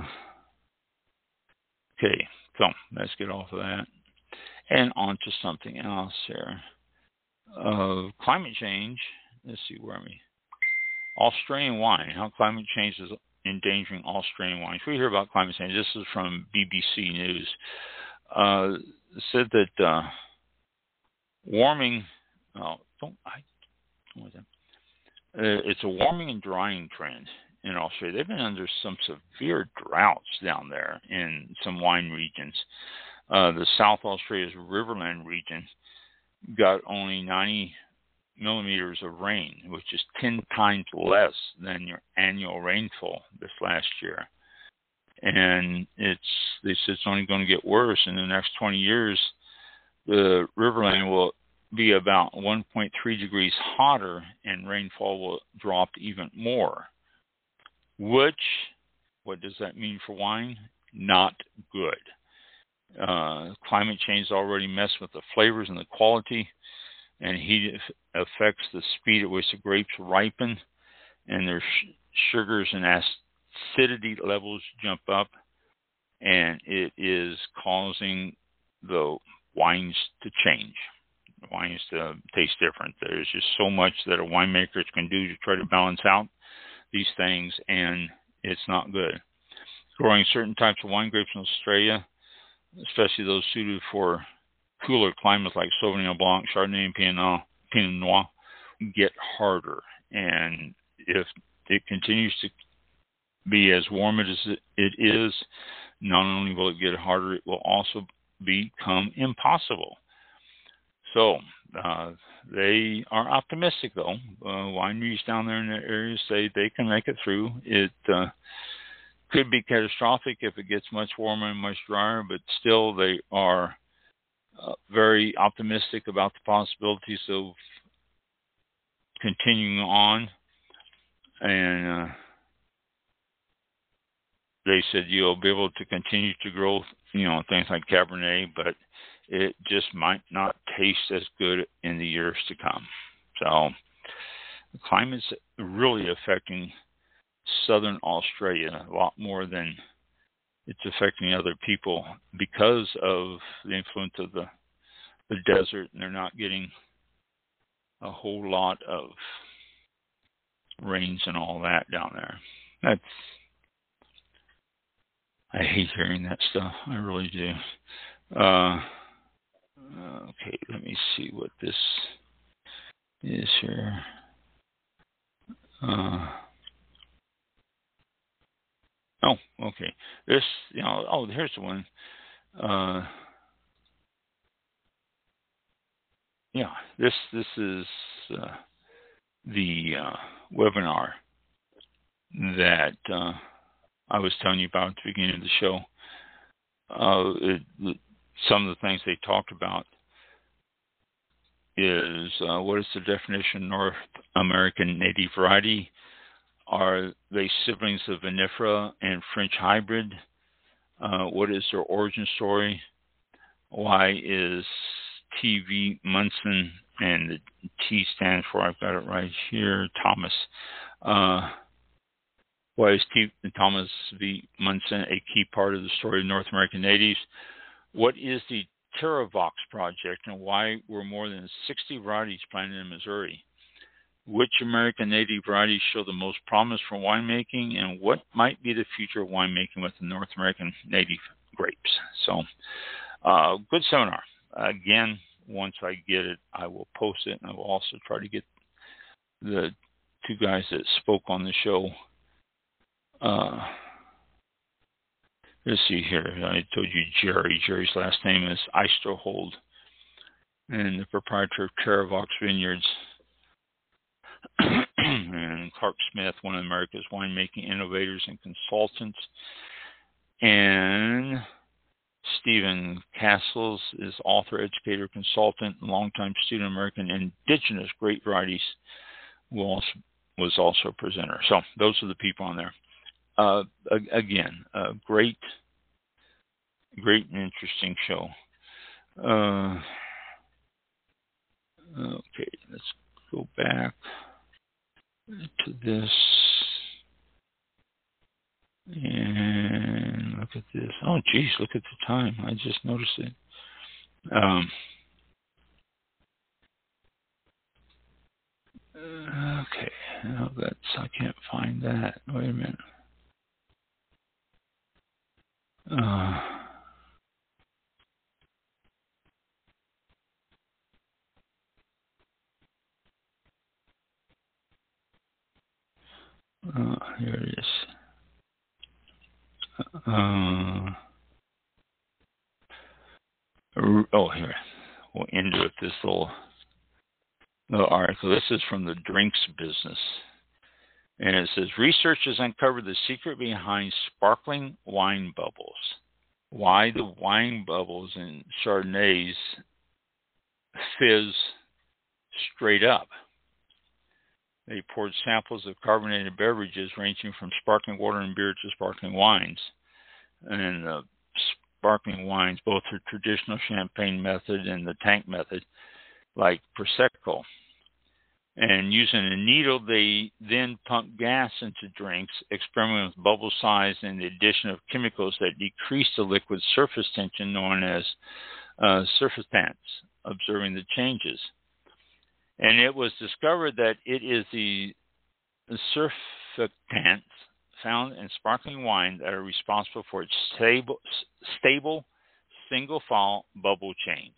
okay, so let's get off of that and on to something else here. Uh, climate change. Let's see where am I? Australian wine. How climate change is endangering Australian wines. We hear about climate change. This is from B B C News. Uh, said that uh, warming. Oh, don't I? What is that? Uh, it's a warming and drying trend in Australia. They've been under some severe droughts down there in some wine regions. Uh, the South Australia's Riverland region got only ninety millimeters of rain, which is ten times less than your annual rainfall this last year. And it's they said it's only going to get worse. In the next twenty years, the Riverland will be about one point three degrees hotter, and rainfall will drop even more. Which, what does that mean for wine? Not good. Uh, climate change already messed with the flavors and the quality, and heat affects the speed at which the grapes ripen, and their sh- sugars and acidity levels jump up, and it is causing the wines to change. The wines to taste different. There's just so much that a winemaker can do to try to balance out these things, and it's not good. Growing certain types of wine grapes in Australia, especially those suited for cooler climates like Sauvignon Blanc, Chardonnay, and Pinot, Pinot Noir, get harder. And if it continues to be as warm as it is, not only will it get harder, it will also become impossible. So uh, they are optimistic, though. Uh, wineries down there in that area say they can make it through. It uh, could be catastrophic if it gets much warmer and much drier, but still they are uh, very optimistic about the possibilities of continuing on. And uh, they said you'll be able to continue to grow, you know, things like Cabernet, but it just might not taste as good in the years to come. So the climate's really affecting southern Australia a lot more than it's affecting other people because of the influence of the, the desert, and they're not getting a whole lot of rains and all that down there. That's I hate hearing that stuff. I really do. Uh, okay, let me see what this is here. Uh, oh, okay. This, you know, oh, here's the one. Uh, yeah, this this is uh, the uh, webinar that uh, I was telling you about at the beginning of the show. Uh, it, some of the things they talked about is uh, what is the definition of North American native variety? Are they siblings of vinifera and French hybrid? Uh, what is their origin story? Why is T V Munson, and the T stands for, I've got it right here, Thomas. Uh, why is T, Thomas V. Munson a key part of the story of North American natives? What is the TerraVox project, and why were more than sixty varieties planted in Missouri? Which American native varieties show the most promise for winemaking, and what might be the future of winemaking with the North American native grapes? So, uh, good seminar. Again, once I get it, I will post it, and I will also try to get the two guys that spoke on the show. Uh, let's see here. I told you Jerry. Jerry's last name is Eisterhold, and the proprietor of Caravox Vineyards. And Clark Smith, one of America's winemaking innovators and consultants. And Stephen Castles is author, educator, consultant, and longtime student of American indigenous grape varieties, who also, was also a presenter. So those are the people on there. Uh, again, a great, great and interesting show. Uh, okay, let's go back to this. And look at this. Oh, geez, look at the time. I just noticed it. Um, okay. Now that's, I can't find that. Wait a minute. Uh, uh, here it is. Uh, oh, here. We'll end with this little, little article. This is from the drinks business. And it says, researchers uncovered the secret behind sparkling wine bubbles. Why the wine bubbles in Chardonnays fizz straight up. They poured samples of carbonated beverages ranging from sparkling water and beer to sparkling wines. And the sparkling wines, both the traditional champagne method and the tank method, like Prosecco. And using a needle, they then pump gas into drinks, experimenting with bubble size and the addition of chemicals that decrease the liquid surface tension, known as uh, surfactants, observing the changes. And it was discovered that it is the surfactants found in sparkling wine that are responsible for its stable, stable single-fall bubble change.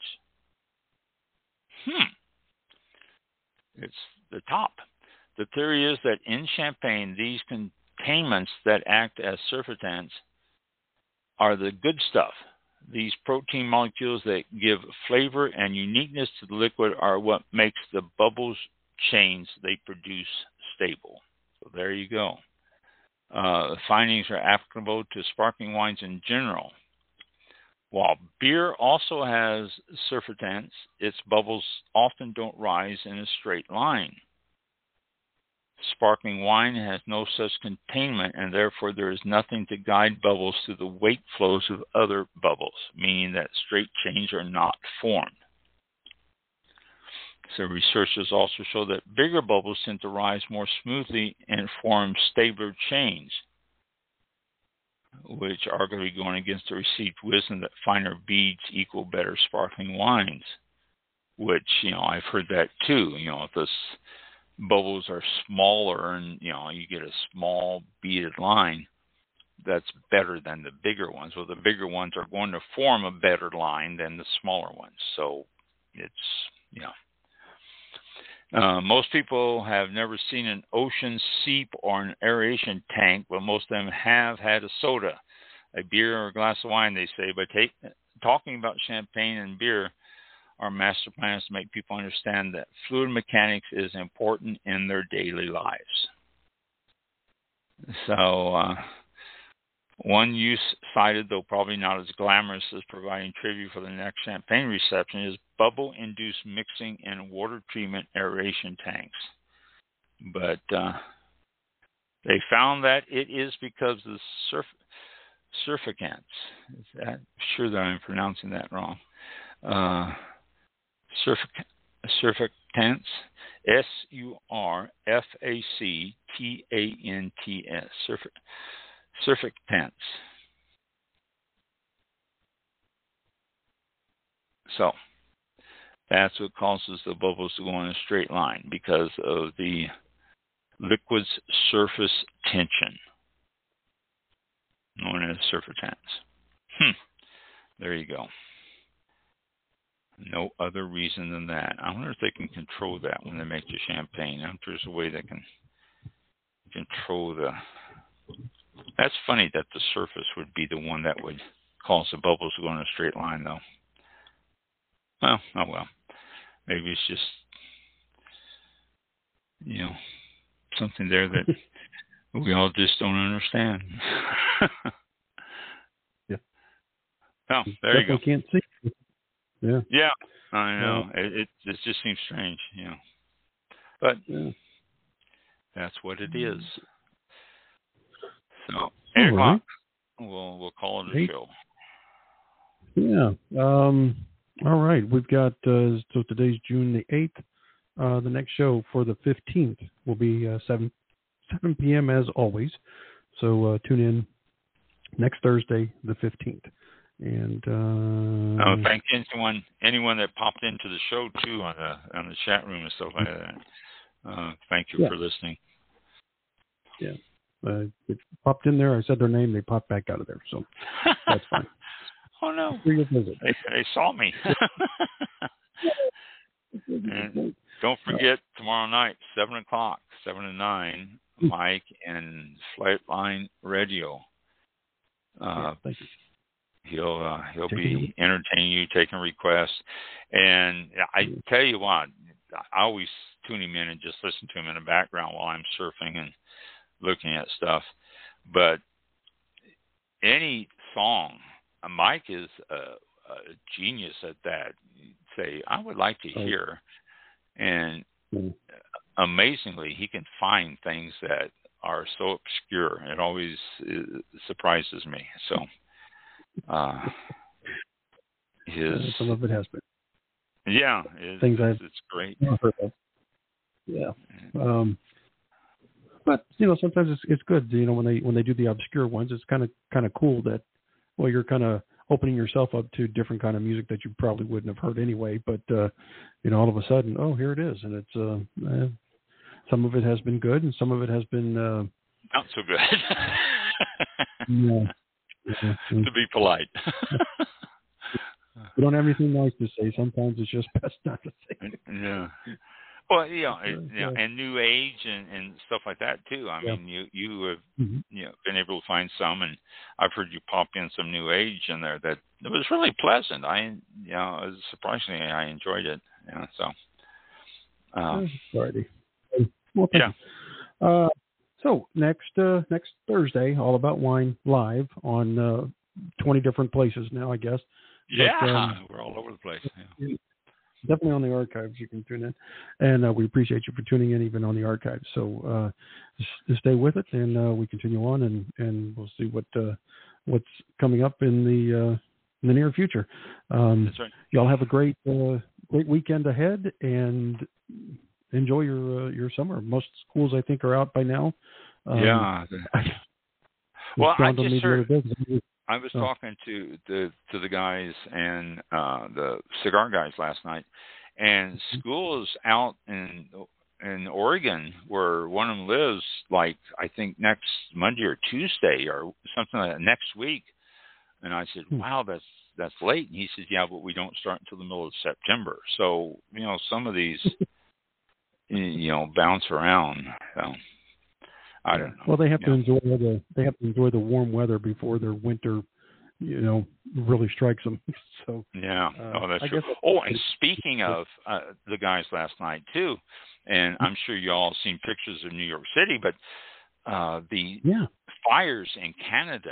Hmm. It's the top. The theory is that in champagne, these containments that act as surfactants are the good stuff. These protein molecules that give flavor and uniqueness to the liquid are what makes the bubbles chains they produce stable. So there you go. Uh, the findings are applicable to sparkling wines in general. While beer also has surfactants, its bubbles often don't rise in a straight line. Sparkling wine has no such containment, and therefore there is nothing to guide bubbles through the wake flows of other bubbles, meaning that straight chains are not formed. So researchers also show that bigger bubbles tend to rise more smoothly and form stabler chains, which are arguably going against the received wisdom that finer beads equal better sparkling wines, which, you know, I've heard that too. You know, if the bubbles are smaller and, you know, you get a small beaded line, that's better than the bigger ones. Well, the bigger ones are going to form a better line than the smaller ones. So it's, you know. Uh, most people have never seen an ocean seep or an aeration tank, but most of them have had a soda, a beer, or a glass of wine, they say. By take, talking about champagne and beer, our master plan is to make people understand that fluid mechanics is important in their daily lives. So, uh, one use cited, though probably not as glamorous as providing trivia for the next champagne reception, is bubble-induced mixing in water treatment aeration tanks. But uh, they found that it is because of the surf, surfactants. Is that, I'm sure that I'm pronouncing that wrong. Uh, surfac, surfactants, S U R F A C T A N T S, surfac, surfactants. So that's what causes the bubbles to go in a straight line, because of the liquid's surface tension, known as surfactants. Hmm. There you go. No other reason than that. I wonder if they can control that when they make the champagne. I wonder if there's a way they can control the That's funny that the surface would be the one that would cause the bubbles to go in a straight line, though. Well, oh well. Maybe it's just, you know, something there that we all just don't understand. Yeah. Oh, there you go. Can't see. Yeah. Yeah, I know. Uh, it, it it just seems strange, you know. But yeah. that's what it is. So eight o'clock, we'll we'll call it a Eight. show. Yeah. Um. All right. We've got uh, so today's June the eighth. Uh, the next show for the fifteenth will be uh, seven seven p.m. as always. So uh, tune in next Thursday, the fifteenth. And uh, oh, thank anyone anyone that popped into the show too on the on the chat room and stuff like that. Uh, thank you yeah. for listening. Yeah, uh, it popped in there. I said their name. They popped back out of there. So that's fine. Oh no, Free visit. They, they saw me. And don't forget tomorrow night, seven o'clock, seven to nine, Mike and Flightline Radio. Uh, yeah, thank you. He'll uh, he'll taking be entertaining you, taking requests, and I tell you what, I always tune him in and just listen to him in the background while I'm surfing and looking at stuff. But any song, Mike is a, a genius at that. Say, I would like to hear, and mm-hmm. amazingly, he can find things that are so obscure. It always it surprises me. So. Uh, his uh, some of it has been. Yeah, it's, things I've it's great. Heard of. Yeah, um, but you know, sometimes it's it's good. You know, when they when they do the obscure ones, it's kind of kind of cool that well, you're kind of opening yourself up to different kind of music that you probably wouldn't have heard anyway. But uh, you know, all of a sudden, oh, here it is, and it's uh, uh, some of it has been good, and some of it has been uh, not so good. yeah. Yeah. To be polite. We don't have anything nice to say. Sometimes it's just best not to say. Yeah. Well, you know, it, you know yeah. and new age and, and stuff like that too. I yeah. mean, you you have mm-hmm. you know been able to find some, and I've heard you pop in some new age in there that it was really pleasant. I you know surprisingly I enjoyed it. Yeah. So. Uh, Sorry. Well, thank yeah. you. Uh, So next uh, next Thursday, All About Wine live on uh, twenty different places now, I guess. Yeah, but, um, we're all over the place. Yeah. Definitely on the archives, you can tune in, and uh, we appreciate you for tuning in, even on the archives. So uh, just, just stay with it, and uh, we continue on, and, and we'll see what uh, what's coming up in the uh, in the near future. Um, That's right. Y'all have a great uh, great weekend ahead, and enjoy your uh, your summer. Most schools, I think, are out by now. Um, yeah. I, well, I just heard. Day, I was oh. talking to the to the guys and uh, the cigar guys last night, and schools out in in Oregon, where one of them lives, like I think next Monday or Tuesday or something like that, next week. And I said, "Wow, that's that's late." And he says, "Yeah, but we don't start until the middle of September." So you know, some of these. You know, bounce around. So, I don't know. Well, they have you to know. enjoy the they have to enjoy the warm weather before their winter, you know, really strikes them. So yeah, uh, oh, that's I true. guess Oh, and speaking of uh, the guys last night too, and I'm sure you all seen pictures of New York City, but uh, the yeah. fires in Canada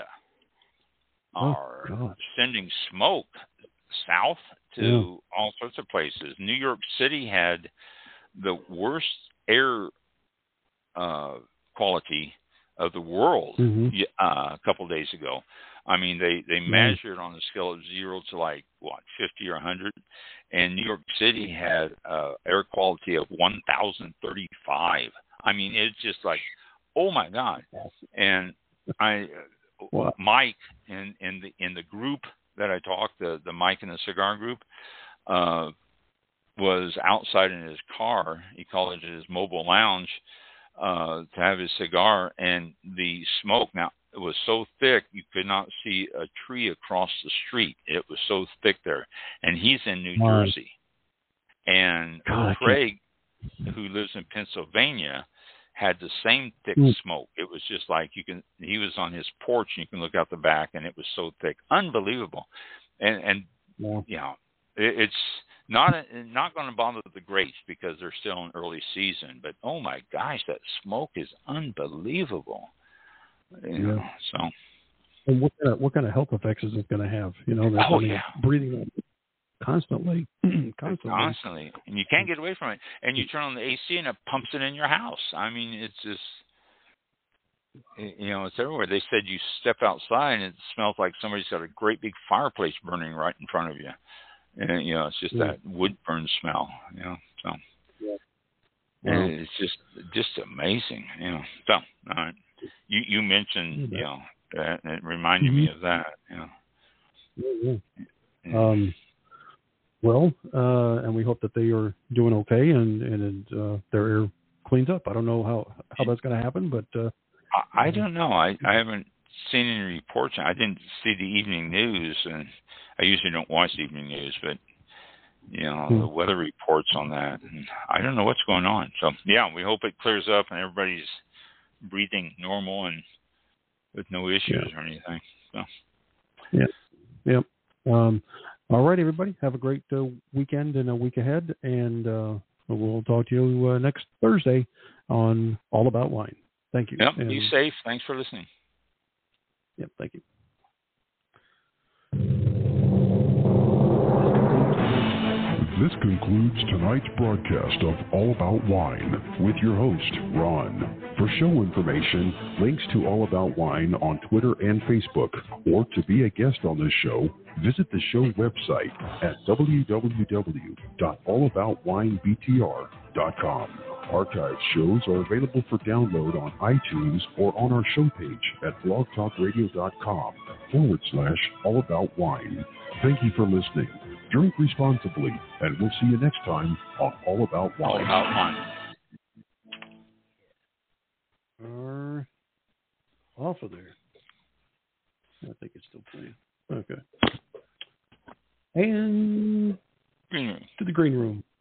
are oh, sending smoke south to yeah. all sorts of places. New York City had the worst air uh, quality of the world mm-hmm. uh, a couple of days ago. I mean, they, they mm-hmm. measured on a scale of zero to like, what, fifty or one hundred? And New York City had uh, air quality of one thousand thirty-five. I mean, it's just like, oh, my God. And I, wow. Mike, in, in, the, in the group that I talked, the, the Mike in the cigar group, uh, was outside in his car. He called it his mobile lounge uh, to have his cigar, and the smoke now it was so thick you could not see a tree across the street. It was so thick there, and he's in New wow. Jersey. And God, Craig, who lives in Pennsylvania, had the same thick Mm. smoke. It was just like you can. He was on his porch, and you can look out the back, and it was so thick, unbelievable. And and Yeah. you know, it, it's not a, not going to bother the grapes because they're still in early season. But oh my gosh, that smoke is unbelievable. You Yeah. know, so. And what kind of what kind of health effects is it going to have? You know, that Oh I mean, yeah. breathing constantly, constantly, constantly, and you can't get away from it. And you turn on the A C, and it pumps it in your house. I mean, it's just, you know, it's everywhere. They said you step outside, and it smells like somebody's got a great big fireplace burning right in front of you. And you know, it's just Yeah. that wood burn smell. You know, so Yeah. and Wow. it's just just amazing. You know, so all right. You you mentioned Yeah. you know that, and it reminded Mm-hmm. me of that. You know. Yeah, yeah. Yeah. Um, well, uh, and we hope that they are doing okay and and uh, their air cleans up. I don't know how, how that's going to happen, but uh, I, I don't know. I, I haven't seen any reports. I didn't see the evening news, and I usually don't watch the evening news, but you know Hmm. the weather reports on that, and I don't know what's going on. So yeah, we hope it clears up and everybody's breathing normal and with no issues Yeah. or anything. So yeah, yep. Um, all right, everybody, have a great uh, weekend and a week ahead, and uh, we'll talk to you uh, next Thursday on All About Wine. Thank you. yep, And, be safe. Thanks for listening. Yep, thank you. This concludes tonight's broadcast of All About Wine with your host, Ron. For show information, links to All About Wine on Twitter and Facebook, or to be a guest on this show, visit the show website at w w w dot all about wine b t r dot com. Archived shows are available for download on iTunes or on our show page at blogtalkradio.com forward slash all about wine. Thank you for listening. Drink responsibly, and we'll see you next time on All About Wine. All About Wine. Are off of there. I think it's still playing. Okay. And Mm. to the green room.